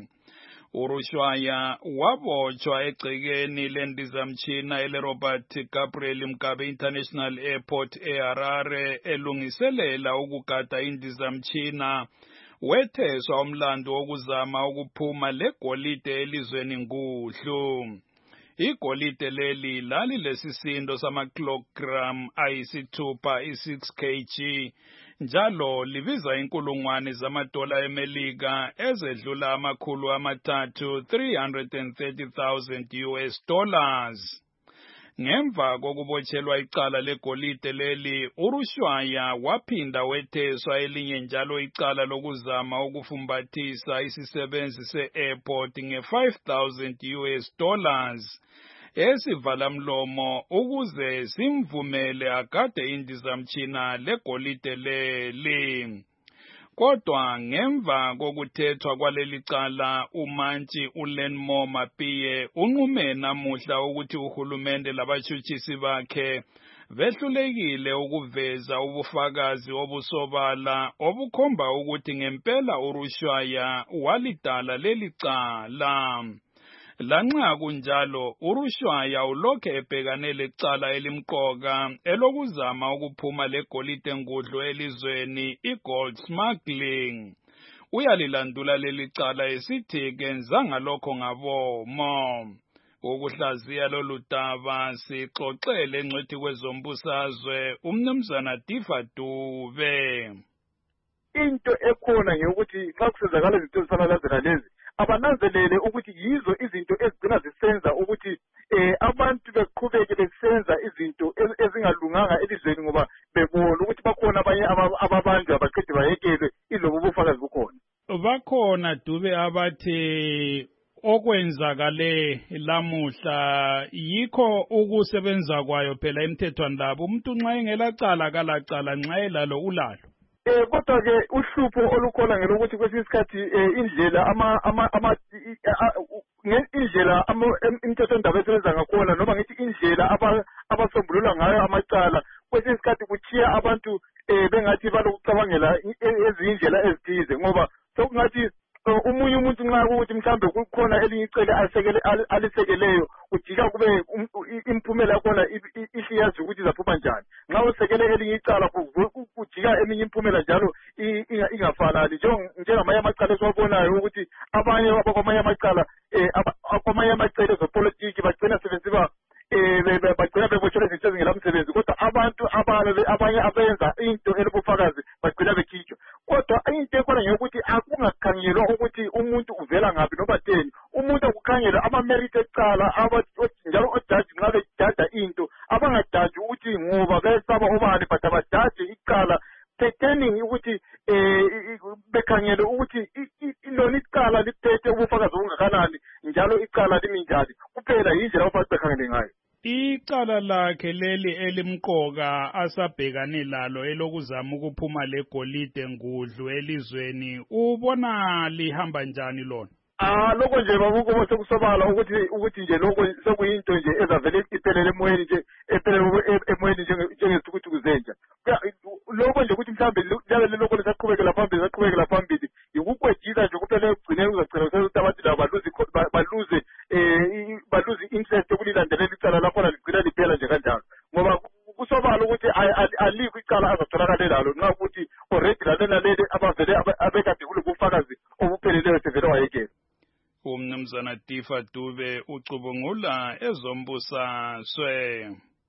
uRushwaya wabotshwa egcekeni lendizamtshina eleRobert Gabriel Mugabe International Airport eHarare elungiselela ukugada indizamtshina wetheswa umlando wokuzama ukuphuma legolide elizweni nguhlu. Igolide leli lali lesisindo sama-kilogram ayisithupha i-six kilograms njalo libiza inkulungwane zamadola emelika ezedlula amakhulu amathathu three hundred thirty thousand U S dollars. Ngemva kokubotshelwa icala legolide leli uRushwaya waphinda wetheswa elinye njalo icala lokuzama ukufumbathisa isisebenzi se-airport nge-five thousand U S dollars esivala mlomo ukuze simvumele agade indizamtshina legolide leli. Kodwa ngemva kokuthethwa kwaleli cala umantshi uLenmore Mapiye unqume namuhla ukuthi uhulumende labashutshisi bakhe vehlulekile ukuveza ubufakazi obusobala obukhomba ukuthi ngempela uRushwaya walidala leli cala. Lanxa kunjalo uRushwaya ulokhe ebhekane lecala elimqoka elokuzama ukuphuma legolide ngudlu elizweni igold smuggling. Uyalilandula leli cala esithi kenzanga lokho ngabomo. Ukuhlaziya lolu daba sixoxele ngcwethi kwezombusazwe uMnumzana Diva Dube. Into ekhona ngekuthi xa kusenzakala izinto ezifanele lezi abananzelele ukuthi yizo izinto ezigcina zisenza ukuthi eh abantu beqhubeke besenza izinto ezingalunganga elizweni ngoba bebona ukuthi bakhona abanye ababanjwa baqede bayekelwe ilobo bufakazi bukhona. Bakhona Dube abathi okwenzakale lamuhla yikho ukusebenza kwayo phela imthethwandaba umuntu nxa engelacala kalacala nxa elalo ulalo. Eh kodwa ke uhlupho olukhona ngelokuthi kwesinye isikhathi indlela ama ama ama indlela imthethwandaba esebenza ngakhona noma ngithi indlela abasombulula ngayo amacala kwesinye isikhathi kuthiya abantu bengathi balokucabangela ezinye indlela ezithize ngoba sokungathi umunye umuntu nxa ukuthi mhlambe kukhona elinye icele asekele alisekeleyo ujika kube imphumela yakhona isiyazi ukuthi izaphuma njani nxa usekele elinye icala kujika eminye imphumela njalo ingafanani njengamanye amacala esiwabonayo ukuthi abanye abakwamanye amacala akwamanye amacala ezopolitiki bagcina sebenziba bagcina bebotshelwe izinto ezingelamsebenzi kodwa abantu abanye abenza into elobufakazi bagcina bekhitshwa kodwa into ekhona ngeyokuthi akungakhangelwa ukuthi umuntu uvela ngaphi noma theni umuntu akukhangelwa ama-merit ecala njalo ojaji nxa bejaja into abangajaji ukuthi ngoba besaba obani but abajaji icala pretending ukuthi bekhangele ukuthi lona icala liphethe ubufakazi obungakanani njalo icala limi njani kuphela yindlela abafazi bekhangele ngayo. Icala lakhe leli elimqoka asabhekane lalo elokuzama ukuphuma legolide ngudlu elizweni ubona lihamba njani lona? Ah lokho nje babuko sekusobala ukuthi ukuthi nje lokho sekuyinto nje ezavele iphelele emoyeni nje ephelele emoyeni njengesithukuthi kuzenja lokho nje ukuthi mhlambe labe lokho lesaqhubekela phambili saqhubekela phambili ukukwedisa nje kuphela ugcine uzagcina ukuthi abantu laba baluze baluze eh baluze interest yokulilandelela icala lapho ligcina liphela nje kanjalo ngoba kusobala ukuthi alikho icala azatholakala lalo nxa ukuthi already lalena leli abavele abekade kulobufakazi obupheleleyo sevele wayekela. Umnumzana Tifa Dube ucubungula ezombusazwe.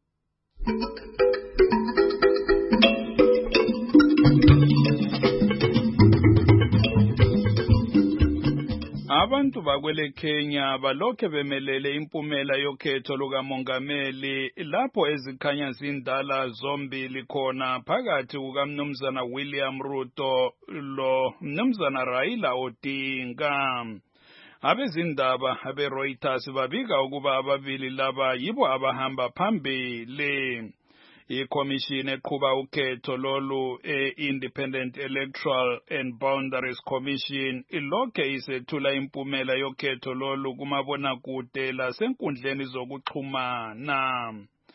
Abantu bakwele Kenya balokhe bemelele impumela yokhetho lukamongameli lapho ezikhanya zindala zombili khona phakathi kukaMnumzana William Ruto lo Mnumzana Raila Odinga. Abezindaba abe-Reuters babika ukuba ababili laba yibo abahamba phambili. Ikhomishini eqhuba ukhetho lolu e-Independent Electoral and Boundaries Commission ilokhe isethula impumela yokhetho lolu kumabonakude lasenkundleni zokuxhumana.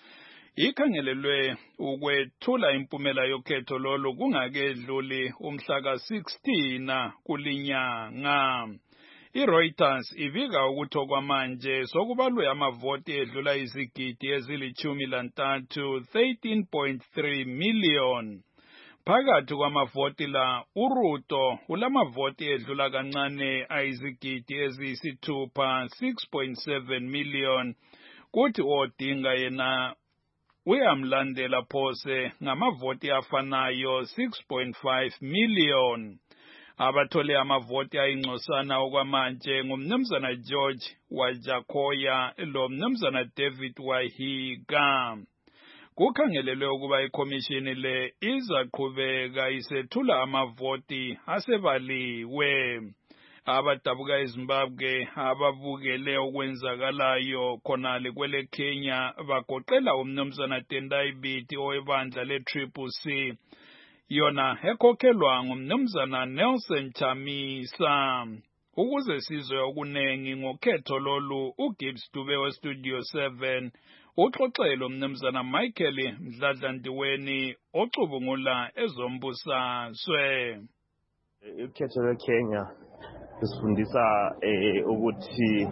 Ikhangelelwe ukwethula impumela yokhetho lolu kungakedluli umhla ka sixteen kulinyanga. I-Reuters ibika ukuthi okwamanje sokubalwe amavoti edlula izigidi ezilithumi lantathu thirteen point three million. Phakathi kwamavoti la uRuto ulamavoti edlula kancane ayizigidi eziyisithupha six point seven million kuthi Odinga yena uyamlandela phose ngamavoti afanayo six point five million. Abathole amavoti ayingcosana okwamanje ngumnumzana George Wajakoya lo mnumzana David Wahiga. Kukhangelelwe ukuba ikhomishini le izaqhubeka isethula amavoti asebaliwe. Abadabuka eZimbabwe ababukele okwenzakalayo khonale kwele Kenya bagoqela umnumzana Tendai Biti owebandla le-Triple C yona ekhokhelwa ngumnumzana Nelson Chamisa. Ukuze sizwe okunengi ngokhetho lolu uGibbs Dube weStudio seven uxoxelo umnumzana Michael Mdladlandiweni ocubungula ezombusazwe. Ukhetho lweKenya kusifundisa ukuthi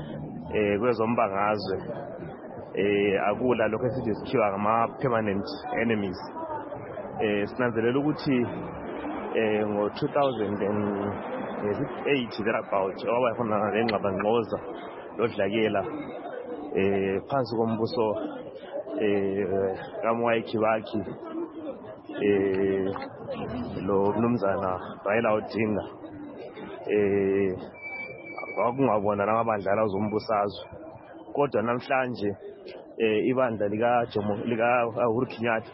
kwezombangazwe akula lokho esithi sikhiwa ngama permanent enemies. Sinanzelela ukuthi ngo two thousand eight thereabout waba khona lengxabangxoza lodlakela phansi kombuso kaMwai Kibaki lo mnumzana Raila Odinga kwakungabona namabandla azombusazwe kodwa namhlanje ibandla lika Jomo lika Uhuru Kenyatta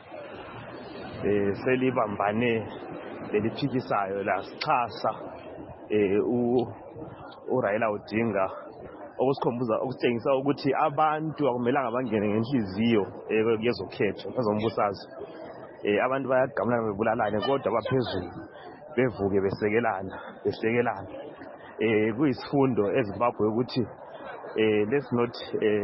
selibambane leliphikisayo lasichasa uRaila Odinga okusikhombuza okusitshengisa ukuthi abantu akumelanga bangene ngenhliziyo yezokhetho ezombusazwe. Abantu bayagamulana bebulalane kodwa baphezulu bevuke besekelana behlekelana. Kuyisifundo eZimbabwe ukuthi let's not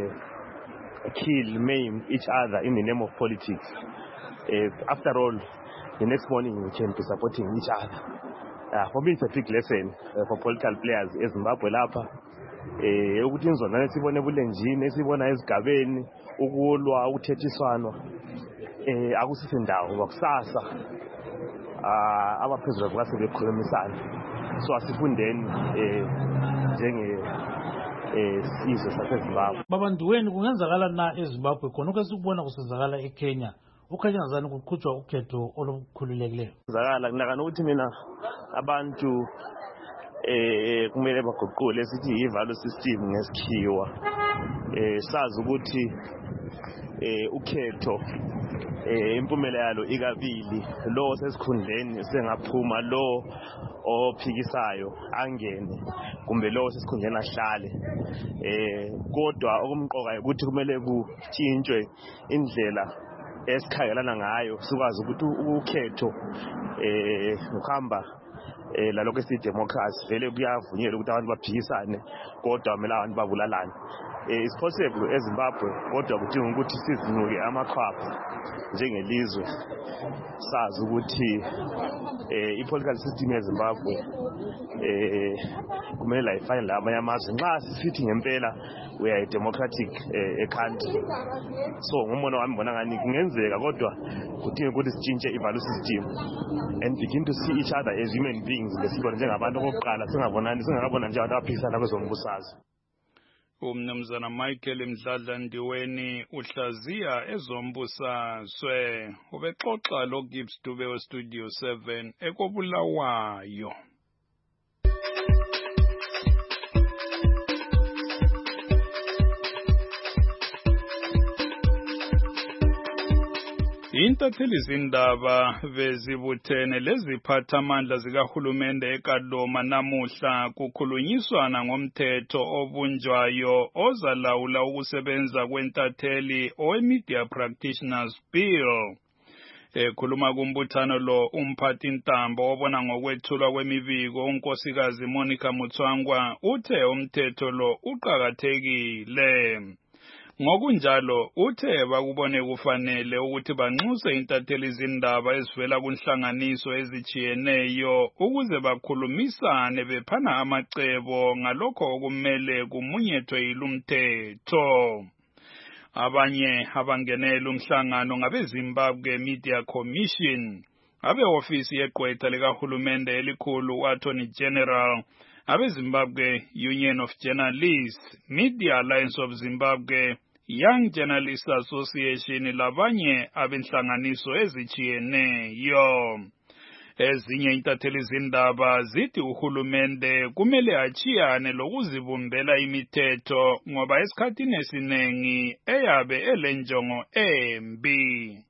kill, maim each other in the name of politics. After all, the next morning we can be supporting each other. Uh, for me, it's a big lesson uh, for political players eZimbabwe lapha. Eh ukuthi inzonane sibone bulenjini esibona ezigabeni ukulwa ukuthethiswana eh akusise ndawo ngokusasa ah abaphezulu kwase bekhulumisana so asifundeni eh njenge eh sizwe saseZimbabwe. Babandiweni kungenzakala na eZimbabwe khona ukesukubona kusenzakala eKenya ukhanyazana kuqhutshwa ukhetho olukhululekileyo. Kuzakala kunakana ukuthi mina abantu eh kumele baguqule sithi i-value system ngesikhiwa eh sazi ukuthi eh ukhetho eh impumela yalo ikabili lo sesikhundleni sengaphuma lo ophikisayo angene kumbe lo sesikhundleni ahlale eh kodwa okumqoka ukuthi kumele kutshintshwe indlela esikhangelana ngayo sikwazi ukuthi ukhetho eh ukuhamba eh lalokho esidemocracy vele kuyavunyelwa ukuthi abantu baphikisane kodwa kumele abantu babulalane. Eh it's possible eZimbabwe kodwa kudinga ukuthi sizinuke amakhwapha njengelizwe sazi ukuthi eh i-political system eZimbabwe eh kumele ifane labanye amazwe nxa sisithi ngempela we are a democratic eh, country. So ngumbono wami bona ngani kungenzeka kodwa kudinga ukuthi sitshintshe i-value system and begin to see each other as human beings ngesibona njengabantu okokuqala singabonani singakabona nje abantu abaphikisana kwezombusazwe. Umnumzana Michael Mdladla Ndiweni uhlaziya ezombusazwe ubexoxa lo Gibbs Dube we Studio seven ekobulawayo. Intatheli zindaba bezibuthene leziphathamandla zikahulumende eKadoma namuhla kukhulunyiswana ngomthetho obunjwayo ozalawula ukusebenza kwentatheli owe-Media Practitioners Bill. Ekhuluma kumbuthano lo umphathi ntambo obona ngokwethulwa kwemibiko unkosikazi Monica Mutswangwa uthe umthetho lo uqhakathekile. Ngokunjalo uthe bakubone kufanele ukuthi banxuse intatheli zindaba ezivela kunhlanganiso ezijiyeneyo ukuze bakhulumisane bephana amacebo ngalokho okumele kumunyethwe yilumthetho. Abanye abangenela umhlangano ngabe Zimbabwe Media Commission, abe ofisi yeqwetha likahulumende elikhulu Attorney General, abe Zimbabwe Union of Journalists, Media Alliance of Zimbabwe, Young Journalists Association labanye abenhlanganiso ezijiyeneyo. Ezinye intatheli zindaba zithi uhulumende kumele achiyane lokuzibumbela imithetho ngoba esikhathini esiningi eyabe elenjongo embi.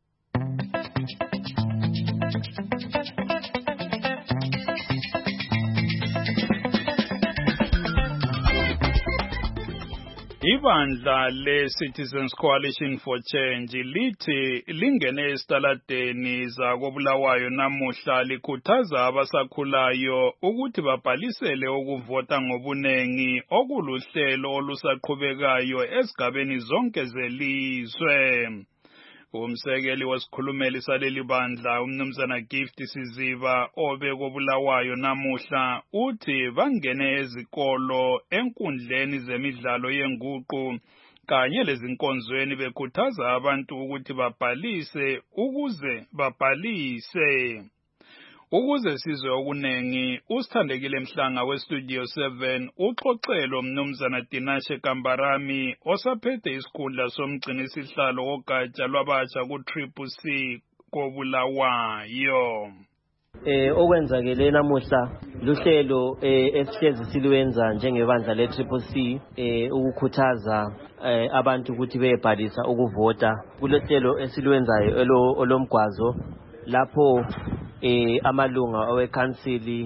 Ibandla le-Citizens Coalition for Change lithi lingene esitaladeni zakobulawayo namuhla likhuthaza abasakhulayo ukuthi babhalisele ukuvota ngobunengi okuluhlelo olusaqhubekayo esigabeni zonke zelizwe. Umsekeli wesikhulumeli saleli bandla umnumzana Gift Siziba obe kobulawayo namuhla uthi bangene ezikolo enkundleni zemidlalo yenguqu kanye lezinkonzweni bekhuthaza abantu ukuthi babhalise ukuze babhalise. Ukuze sizwe okunengi usithandekile Mhlanga we Studio seven uxoxelo mnumzana Dinashe Kambarami osaphethe isikhundla somgcini sihlalo wogatsha lwabatsha ku Triple C kobulawayo. Eh okwenzakele namuhla luhlelo esihlezi silwenza njengebandla le Triple C eh ukukhuthaza abantu ukuthi beyebhalisa ukuvota kulohlelo esilwenzayo olomgwazo lapho eh amalunga owecouncil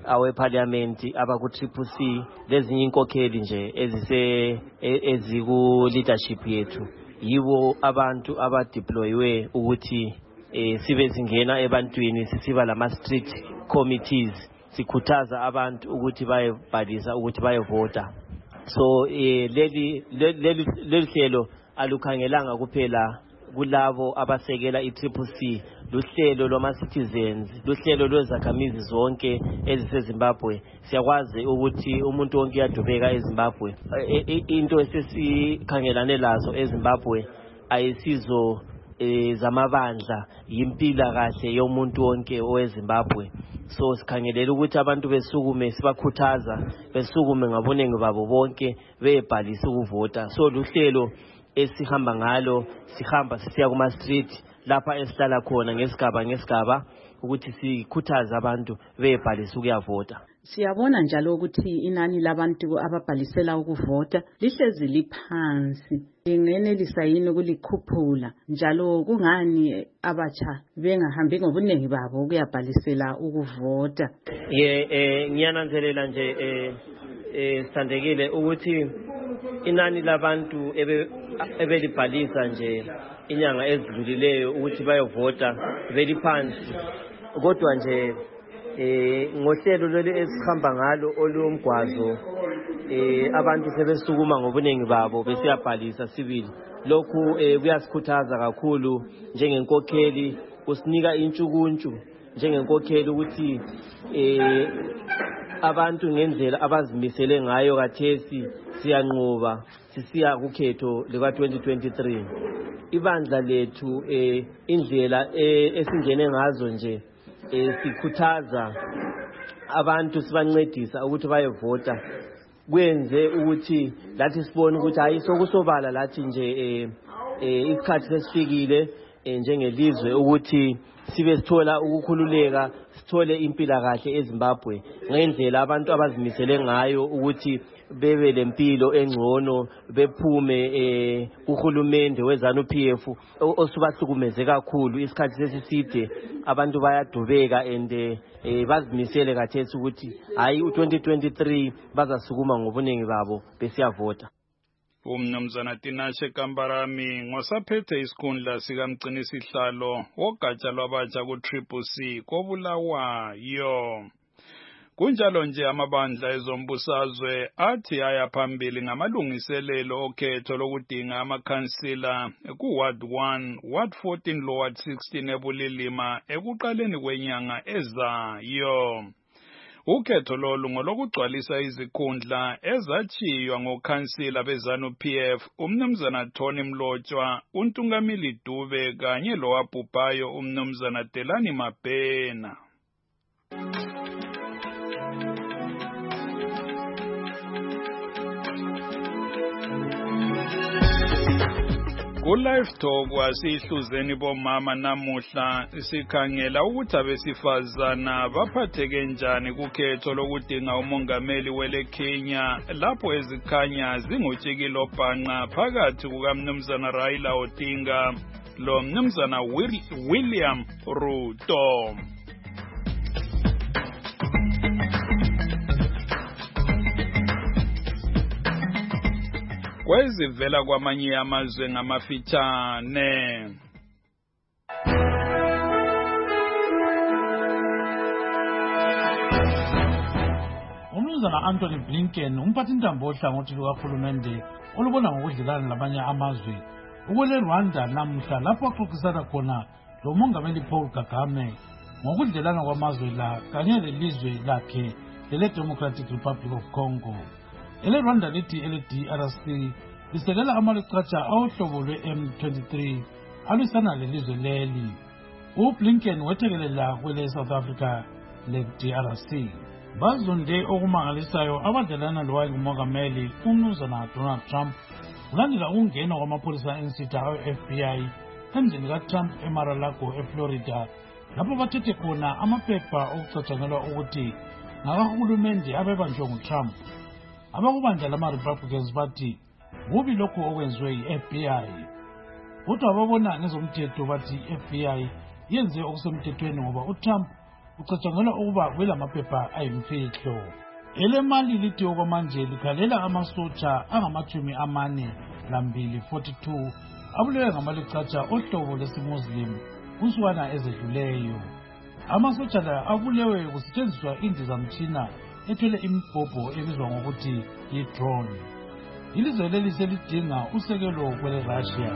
aweparliament abaku-triple C lezinye inkokheli nje ezise eziku-leadership yethu yibo abantu abadeployiwe ukuthi eh, sibe singena ebantwini sisiba lama-street committees sikhuthaza abantu ukuthi bayebhalisa ukuthi bayevota. So eh, leli leli leli hlelo alukhangelanga kuphela kulabo abasekela i-triple C, luhlelo lwama-citizens, luhlelo lwezakhamizi zonke eziseZimbabwe. Siyakwazi ukuthi umuntu wonke uyadubeka eZimbabwe. Into esesikhangelane lazo eZimbabwe ayisizo zamabandla, yimpila kahle yomuntu wonke oweZimbabwe. So sikhangelela ukuthi abantu besukume, sibakhuthaza besukume ngabonenge babo bonke bebhalisa ukuvota. So luhlelo esihamba ngalo, sihamba sisiya kuma street lapha esihlala khona ngesigaba ngesigaba ukuthi sikhuthaze abantu bebhalisa ukuyavota. Siyabona njalo ukuthi inani labantu ababhalisela ukuvota lihlezi liphansi. Ingenelisa yini ukulikhuphula njalo kungani abatsha bengahambi ngobunengi babo ukuyabhalisela ukuvota? Ye eh ngiyananzelela nje eh eh sithandekile ukuthi inani labantu ebe ebelibhalisa nje inyanga ezidlulileyo ukuthi bayovota beliphansi, kodwa nje eh ngohlelo leli esihamba ngalo olumgwazo eh abantu sebesukuma ngobunengi babo besiyabhalisa sibili. Lokhu kuyasikhuthaza kakhulu njengenkokheli, kusinika intshukuntshu njengenkokheli ukuthi eh abantu ngendlela abazimisele ngayo kathesi siyanqoba sisiya kukhetho leka twenty twenty-three. Ibandla lethu eh indlela esingene ngazo nje eh sikhuthaza abantu sibancedisa ukuthi bayevota, kwenze ukuthi lathi sibone ukuthi hayi sokusobala lathi nje eh isikhathi sesifikile njengelizwe ukuthi sibe sithola ukukhululeka, sithole impila kahle eZimbabwe ngendlela abantu abazimisele ngayo ukuthi bebe lempilo engcono, bephume eh kuhulumende weZANU-P F osubahlukumeze kakhulu isikhathi sesiside. Abantu bayadubeka ende eh bazimisele kathesi ukuthi hayi u twenty twenty-three bazasukuma ngobunengi babo besiyavota. Umnumzana Tinashe Kambarami ngosaphethe isikhundla sikamgcini sihlalo wogatsha lwabatsha ku-Triple C koBulawayo. Kunjalo nje amabandla ezombusazwe athi aya phambili ngamalungiselelo okhetho lokudinga amakhansila ku-Ward one, Ward fourteen lo Ward sixteen eBulilima ekuqaleni kwenyanga ezayo. Ukhetho lolu ngolokugcwalisa izikhundla ezachiywa ngokhansila beZANU-P F umnumzana Tony Mlotshwa, uNtungamili Dube kanye lowabhubhayo umnumzana Delani Mabhena. Ku-Live Talk wasihluzeni bomama namuhla sikhangela ukuthi abesifazana baphatheke njani kukhetho lokudinga umongameli wele Kenya lapho ezikhanya zingutshikilo bhanqa phakathi kukamnumzana Raila Odinga lo mnumzana William Ruto. Kwezivela kwamanye amazwe ngamafitshane. Umnumzana Anthony Blinken umphathintambo ohlangothi lukahulumende olubona ngokudlelana lamanye amazwe ukwele Rwanda namuhla lapho axoxisana khona lo mongameli Paul Kagame ngokudlelana kwamazwe la kanye lelizwe lakhe lele Democratic Republic of Congo. Ele Rwanda lithi ele D R C lisekela amaliqhatsha awuhlobo lwe-M twenty-three alwisana lelizwe leli. uBlinken wethekelela kwele South Africa le D R C. Bazonde okumangalisayo abadlelana lowayengumongameli umnumzana Donald Trump ulandela ukungena kwamapholisa ensitha awe-F B I emzini kaTrump eMar-a-Lago eFlorida lapho bathethe khona amaphepha okucatshangelwa ukuthi ngakahulumende abebanjwe nguTrump. Abakubandla lama-Republicans bathi kubi lokhu okwenziwe yi-F B I. Kodwa ababona ngezomthetho bathi i-F B I yenze okusemthethweni ngoba uTrump kucatshangelwa ukuba kwelamaphepha ayimfihlo. Ele mali lithi okwamanje likhalela amasotsha angamachumi amane lambili forty-two abulewe ngamalichatsha ohlobo lesimuslim kunsukwana ezedluleyo. Amasotsha la abulewe kusetshenziswa indizamtshina ethwele imibhobho ebizwa ngokuthi yi-drone. Ilizwe leli selidinga usekelo kwele Russia.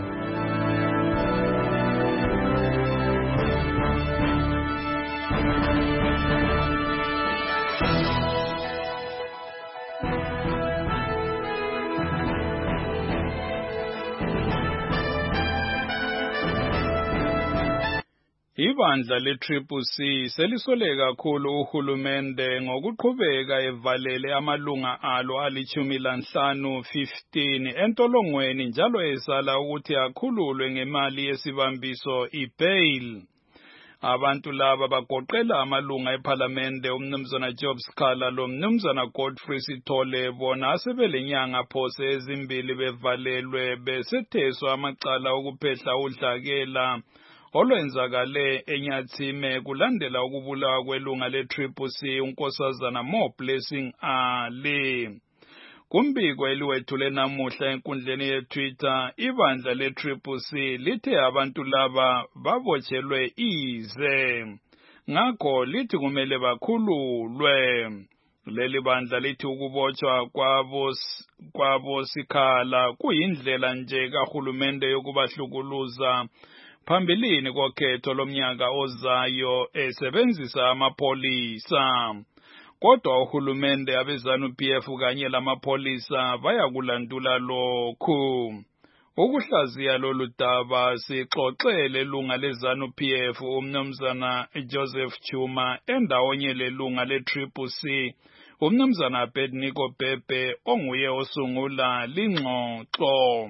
Ibandla le-Triple C selisole kakhulu uhulumende ngokuqhubeka evalele amalunga alo alichumi lanhlanu fifteen entolongweni njalo esala ukuthi akhululwe ngemali yesibambiso i-bail. Abantu laba bagoqela amalunga eParliamente umnumzana Job Skhala lo mnumzana Godfrey Sithole bona asebelenyanga phose ezimbili bevalelwe besetheswa amacala okuphehla udlakela olwenzakale eNyathime kulandela ukubulawa kwelunga le-Triple C unkosazana Mo Blessing Ali. Kumbiko eliwethule namuhla enkundleni yeTwitter, ibandla le-Triple C lithe abantu laba babotshelwe ize, ngakho lithi kumele bakhululwe. Leli bandla lithi ukubotshwa kwabo Sikhala kuyindlela nje kahulumende yokubahlukuluza phambilini kokhetho lomnyaka ozayo esebenzisa amapolisa. Kodwa uhulumende abezanu P F kanye lamapolisa bayakulandula lokhu. Ukuhlaziya lolu daba sixoxele lunga lezanu P F umnumzana Joseph Chuma endawonye lelunga le-Triple C umnumzana Abednego Bhebhe onguye osungula lingxoxo.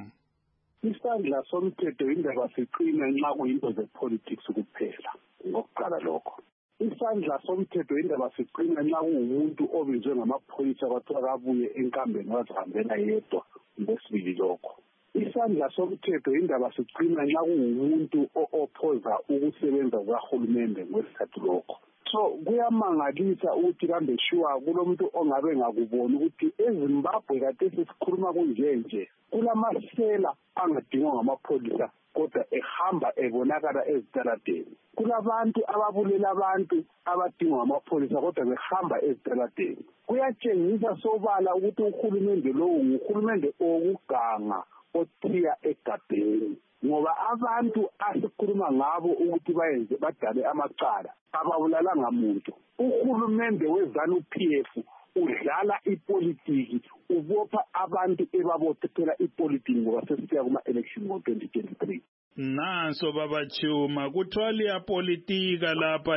Isandla somthetho indaba siqina nxa kuyinto zepolitics kuphela. Ngokuqala lokho. Isandla somthetho indaba siqina nxa kuwumuntu obizwe ngamaphoyisa kwathiwa kabuye enkambeni wazihambela yedwa ngesibili lokho. Isandla somthetho indaba siqina nxa kuwumuntu ophoza ukusebenza kukahulumende ngesikhathi lokho. So kuyamangalisa ukuthi kambe shuwa kulomuntu ongabe ngakubona ukuthi eZimbabwe kade sesikhuluma kunje nje kulamasela angadingwa ngamapholisa kodwa ehamba ebonakala ezitaladeni. Kulabantu ababulela abantu abadingwa ngamapholisa kodwa behamba ezitaladeni. Kuyatshengisa sobala ukuthi uhulumende lowo nguhulumende okuganga othiya egabheni, ngoba abantu asikhuluma ngabo ukuthi bayenze badale amacala ababulalanga muntu. Uhulumende wezanu P F udlala ipolitiki, ubopha abantu ebabophela ipolitiki ngoba sesiya kuma election ngo twenty twenty-three. Nanso baba Chuma kuthwali ya politika lapha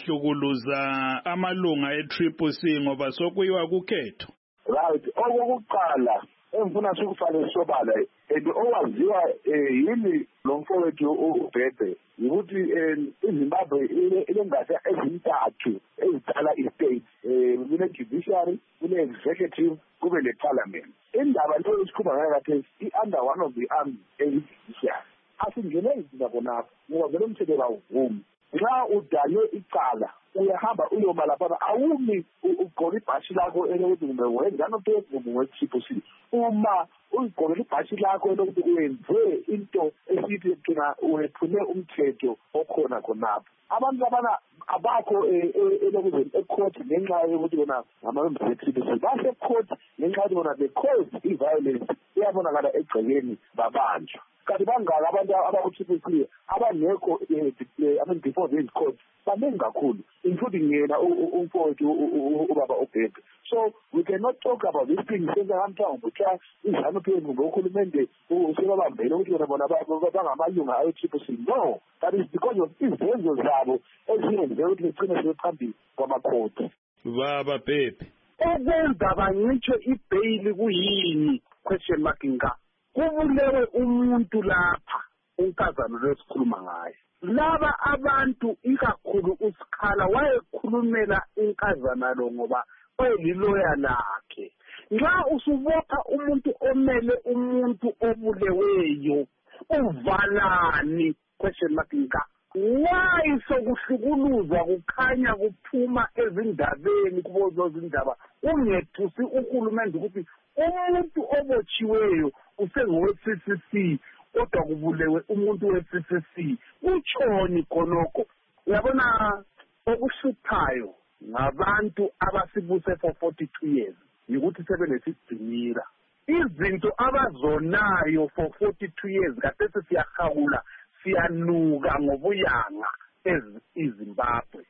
lihlukuluza amalunga e-Triple C ngoba sokuyiwa kukhetho. Right, okokuqala engifuna sikufale sobala and owaziwa yini lo mfowethu uBhebhe ukuthi iZimbabwe ilengase ezintathu ezidala istate, kune judiciary, kune executive, kube le parliament. Indaba leyo isikhumba ngayo kathi i-under one of the arms judiciary asingene izinto khonapho ngoba vele umthetho kawuvumi. Nxa udale icala uyahamba uyoma lapha awumi ugqoka ibhashi lakho elokuthi kumbe wenzani phezulu kumbe we-Triple C. Uma ugqoka ibhashi lakho elokuthi uyenze into esithi thina wethule umthetho okhona khonapho. Abantu abana abakho elokuthi ecourt ngenxa yokuthi bona ngamamember e-Triple C base court ngenxa yokuthi bona the cause i-violence iyabonakala egcekeni babanjwa. Kanti bangaka abantu abaku-Triple C abangekho I before the court baningi kakhulu, including yena umfowethu ubaba uBhebhe. So we cannot talk about this thing senza kanjani ukuthi izanu P F ngohulumende usebabambele ukuthi bona bangamalunga ayi-Triple C. No, that is because of izenzo zabo eziyenze ukuthi begcine sebephambili kwamakhoti. Baba Bhebhe, ukwenza bangitsho ibhayili kuyini? Question mark nga. Kubulewe umuntu lapha unkazana lesikhuluma ngaye. Laba abantu ikakhulu uSikhala wayekhulumela inkazana lo ngoba oyililoya lakhe. Nxa usubopha umuntu omele umuntu obuleweyo uvalani? Question mark nga. why sokuhlukuluza kukhanya kuphuma ezindabeni kubo zindaba ungethusi uhulumende ukuthi umuntu obotshiweyo usengowe-C C C kodwa kubulewe umuntu we-C C C utshoni khonokho. Uyabona okuhluphayo ngabantu abasibuse for forty-two years yikuthi sebelesigcinira izinto abazonayo for forty-two years kade siyahawula siyanuka ngobuyanga eZimbabwe.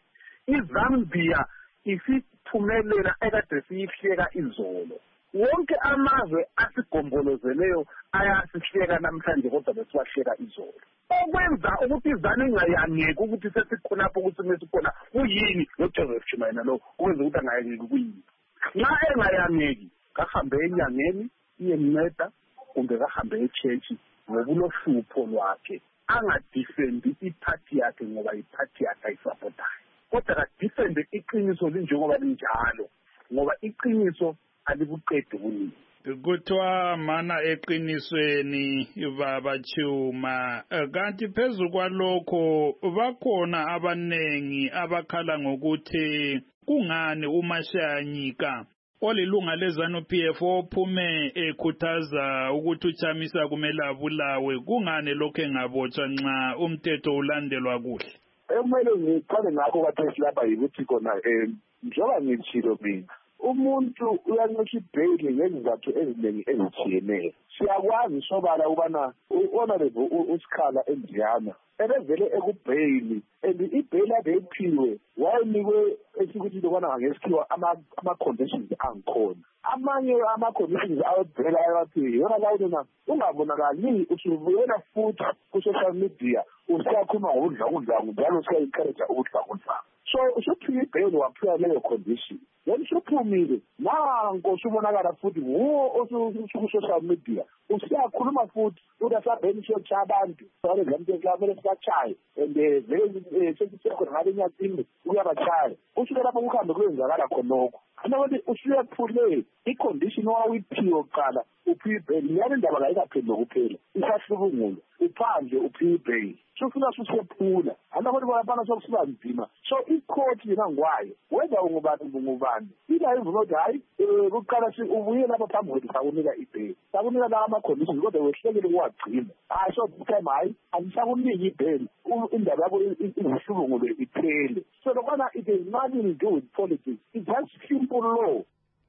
iZambia isiphumelela ekade siyihleka izolo. Wonke amazwe asigombolozeleyo ayasihleka namhlanje kodwa besiwahleka izolo. Okwenza ukuthi izane ingayangeki ukuthi sesikhonapho ukuthi mesikhona kuyini noJoseph Chuma lo kwenza ukuthi angayangeki kuyini. Nxa engayangeki kahambe enyangeni iyemnceda kumbe kahambe echechi ngoba ulohlupho lwakhe angadefendi iphathi yakhe ngoba iphathi yakhe ayisapotayo kodwa kadefende iqiniso linjengoba linjalo ngoba iqiniso alibuqedi kuningi. Kuthiwa mana eqinisweni baba Chuma, kanti phezu kwalokho bakhona abanengi abakhala ngokuthi kungani uMashayanyika olilunga leZANU-P F ophume ekhuthaza ukuthi uChamisa kumele abulawe kungani lokho engabotshwa nxa umthetho ulandelwa kuhle? Ekumele ngiqale ngakho kathesi lapha yikuthi khona um njengoba ngitshilo mina umuntu uyancisha ibheyili ngezizathu eziningi ezitshiyeneyo. Siyakwazi sobala ukubana u-honorable uSikhala Endiyana ebevele ekubheyili and ibheyili abeyiphiwe wayenikwe esikuthi lokwana ngesikhiwa ama-conditions angikhona. Amanye ama-conditions awebheyili ayawathi yona lawona ungabonakali usubuyela futhi ku-social media usiyakhuluma ngobudlwangudlwangu njalo usiya-encourage ubudlwangudlwangu. So usuphiwe ibheyili waphiwa leyo condition. Then usuphumile nanko usubonakala futhi nguwo osuku-social media usiyakhuluma futhi ukuthi asabheni siyotshaya abantu kumele sibatshaye and vele sesisekhona ngale nyathini uyabachaya usuke lapho kuhambe kuyenzakala khonokho. Anokuthi usuyephule i-condition owawuyiphiwe kuqala uphiwe ibheyili yale ndaba kayikapheli nokuphela isahlubungulo uphandle uphiwe ibheyili sufuna susephula anokuthi bonabana sokusiba nzima. So i-court yena ngwayo whether ungubani ngubani ila ivume ukuthi hayi kuqala ubuye lapha phambi kwethu sakunika ibheyili sakunika lawa ama-conditions kodwa wehlekele kuwagcina. Hayi so this time hayi angisakuniki ibheyili indaba yabo izihlubungulo iphele. So lokwana it has nothing to do with politics. It's just simple law.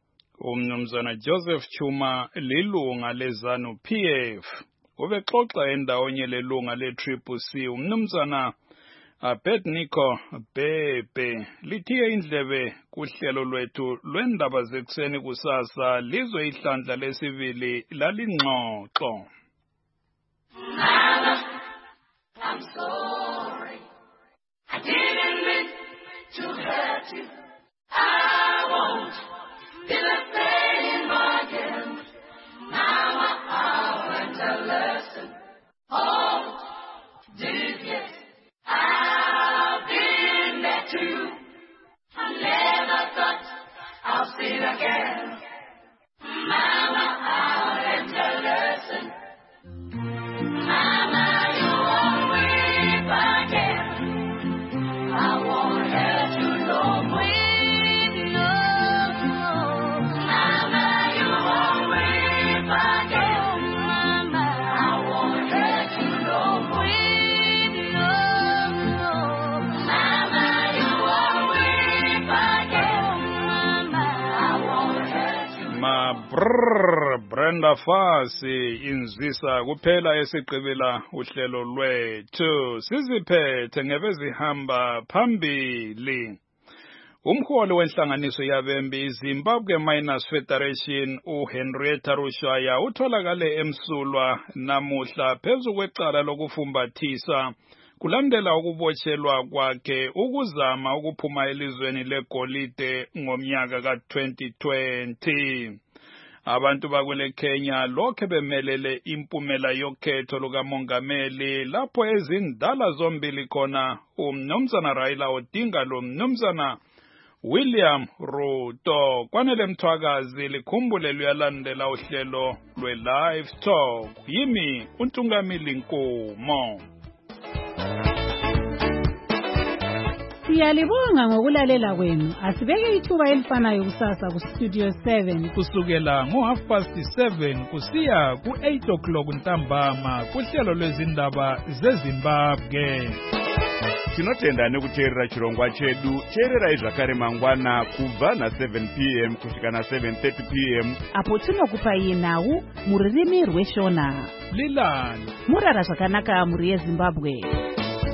Umnumzana Joseph Chuma lilunga leZANU-P F ubexoxa endawonye lelunga le-Triple C umnumzana Abednego Bhebhe lithiye indlebe kuhlelo lwethu lwendaba zekuseni kusasa lizwe ihlandla lesibili lalingxoxo. Mama, I'm sorry. I didn't mean to hurt you. I won't be the same again. Mama, I learned a lesson. Oh, did you? I've been there to you. I never thought I'll see it again. Mama, I learned a lesson. Mama, you won't weep again. I won't hurt you no more. Mama, you won't weep again. Mama, I won't hurt you no more. Mama, you won't weep again. Mama, I won't hurt you. Ma brrr Brenda Fassie inzisa kuphela esigqibela uhlelo lwethu siziphethe ngebezihamba phambili. Umholi wenhlanganiso yabembi Zimbabwe Miners Federation uHenrietta Rushaya utholakale emsulwa namuhla phezu kwecala lokufumbathisa kulandela ukubotshelwa kwakhe ukuzama ukuphuma elizweni legolide ngomnyaka ka twenty twenty. Abantu bakwele Kenya lokhe bemelele impumela yokhetho lukamongameli lapho ezindala zombili khona umnumzana Raila Odinga lo mnumzana William Ruto. Kwanele Mthwakazi likhumbule luyalandela uhlelo lwe-Live Talk. Yimi uNtungamili Nkomo. Siyalibonga ngokulalela kwenu. Asibeke ithuba elifanayo kusasa ku Studio seven kusukela ngo half past seven kusiya ku eight o'clock ntambama kuhlelo lwezindaba zeZimbabwe. Tinotenda nekuteerera chirongwa chedu. Teererai zvakare mangwana kubva na seven p m kusvika na seven thirty p m apo tinokupai nhau mururimi rweshona. Lilani murara zvakanaka muri yeZimbabwe.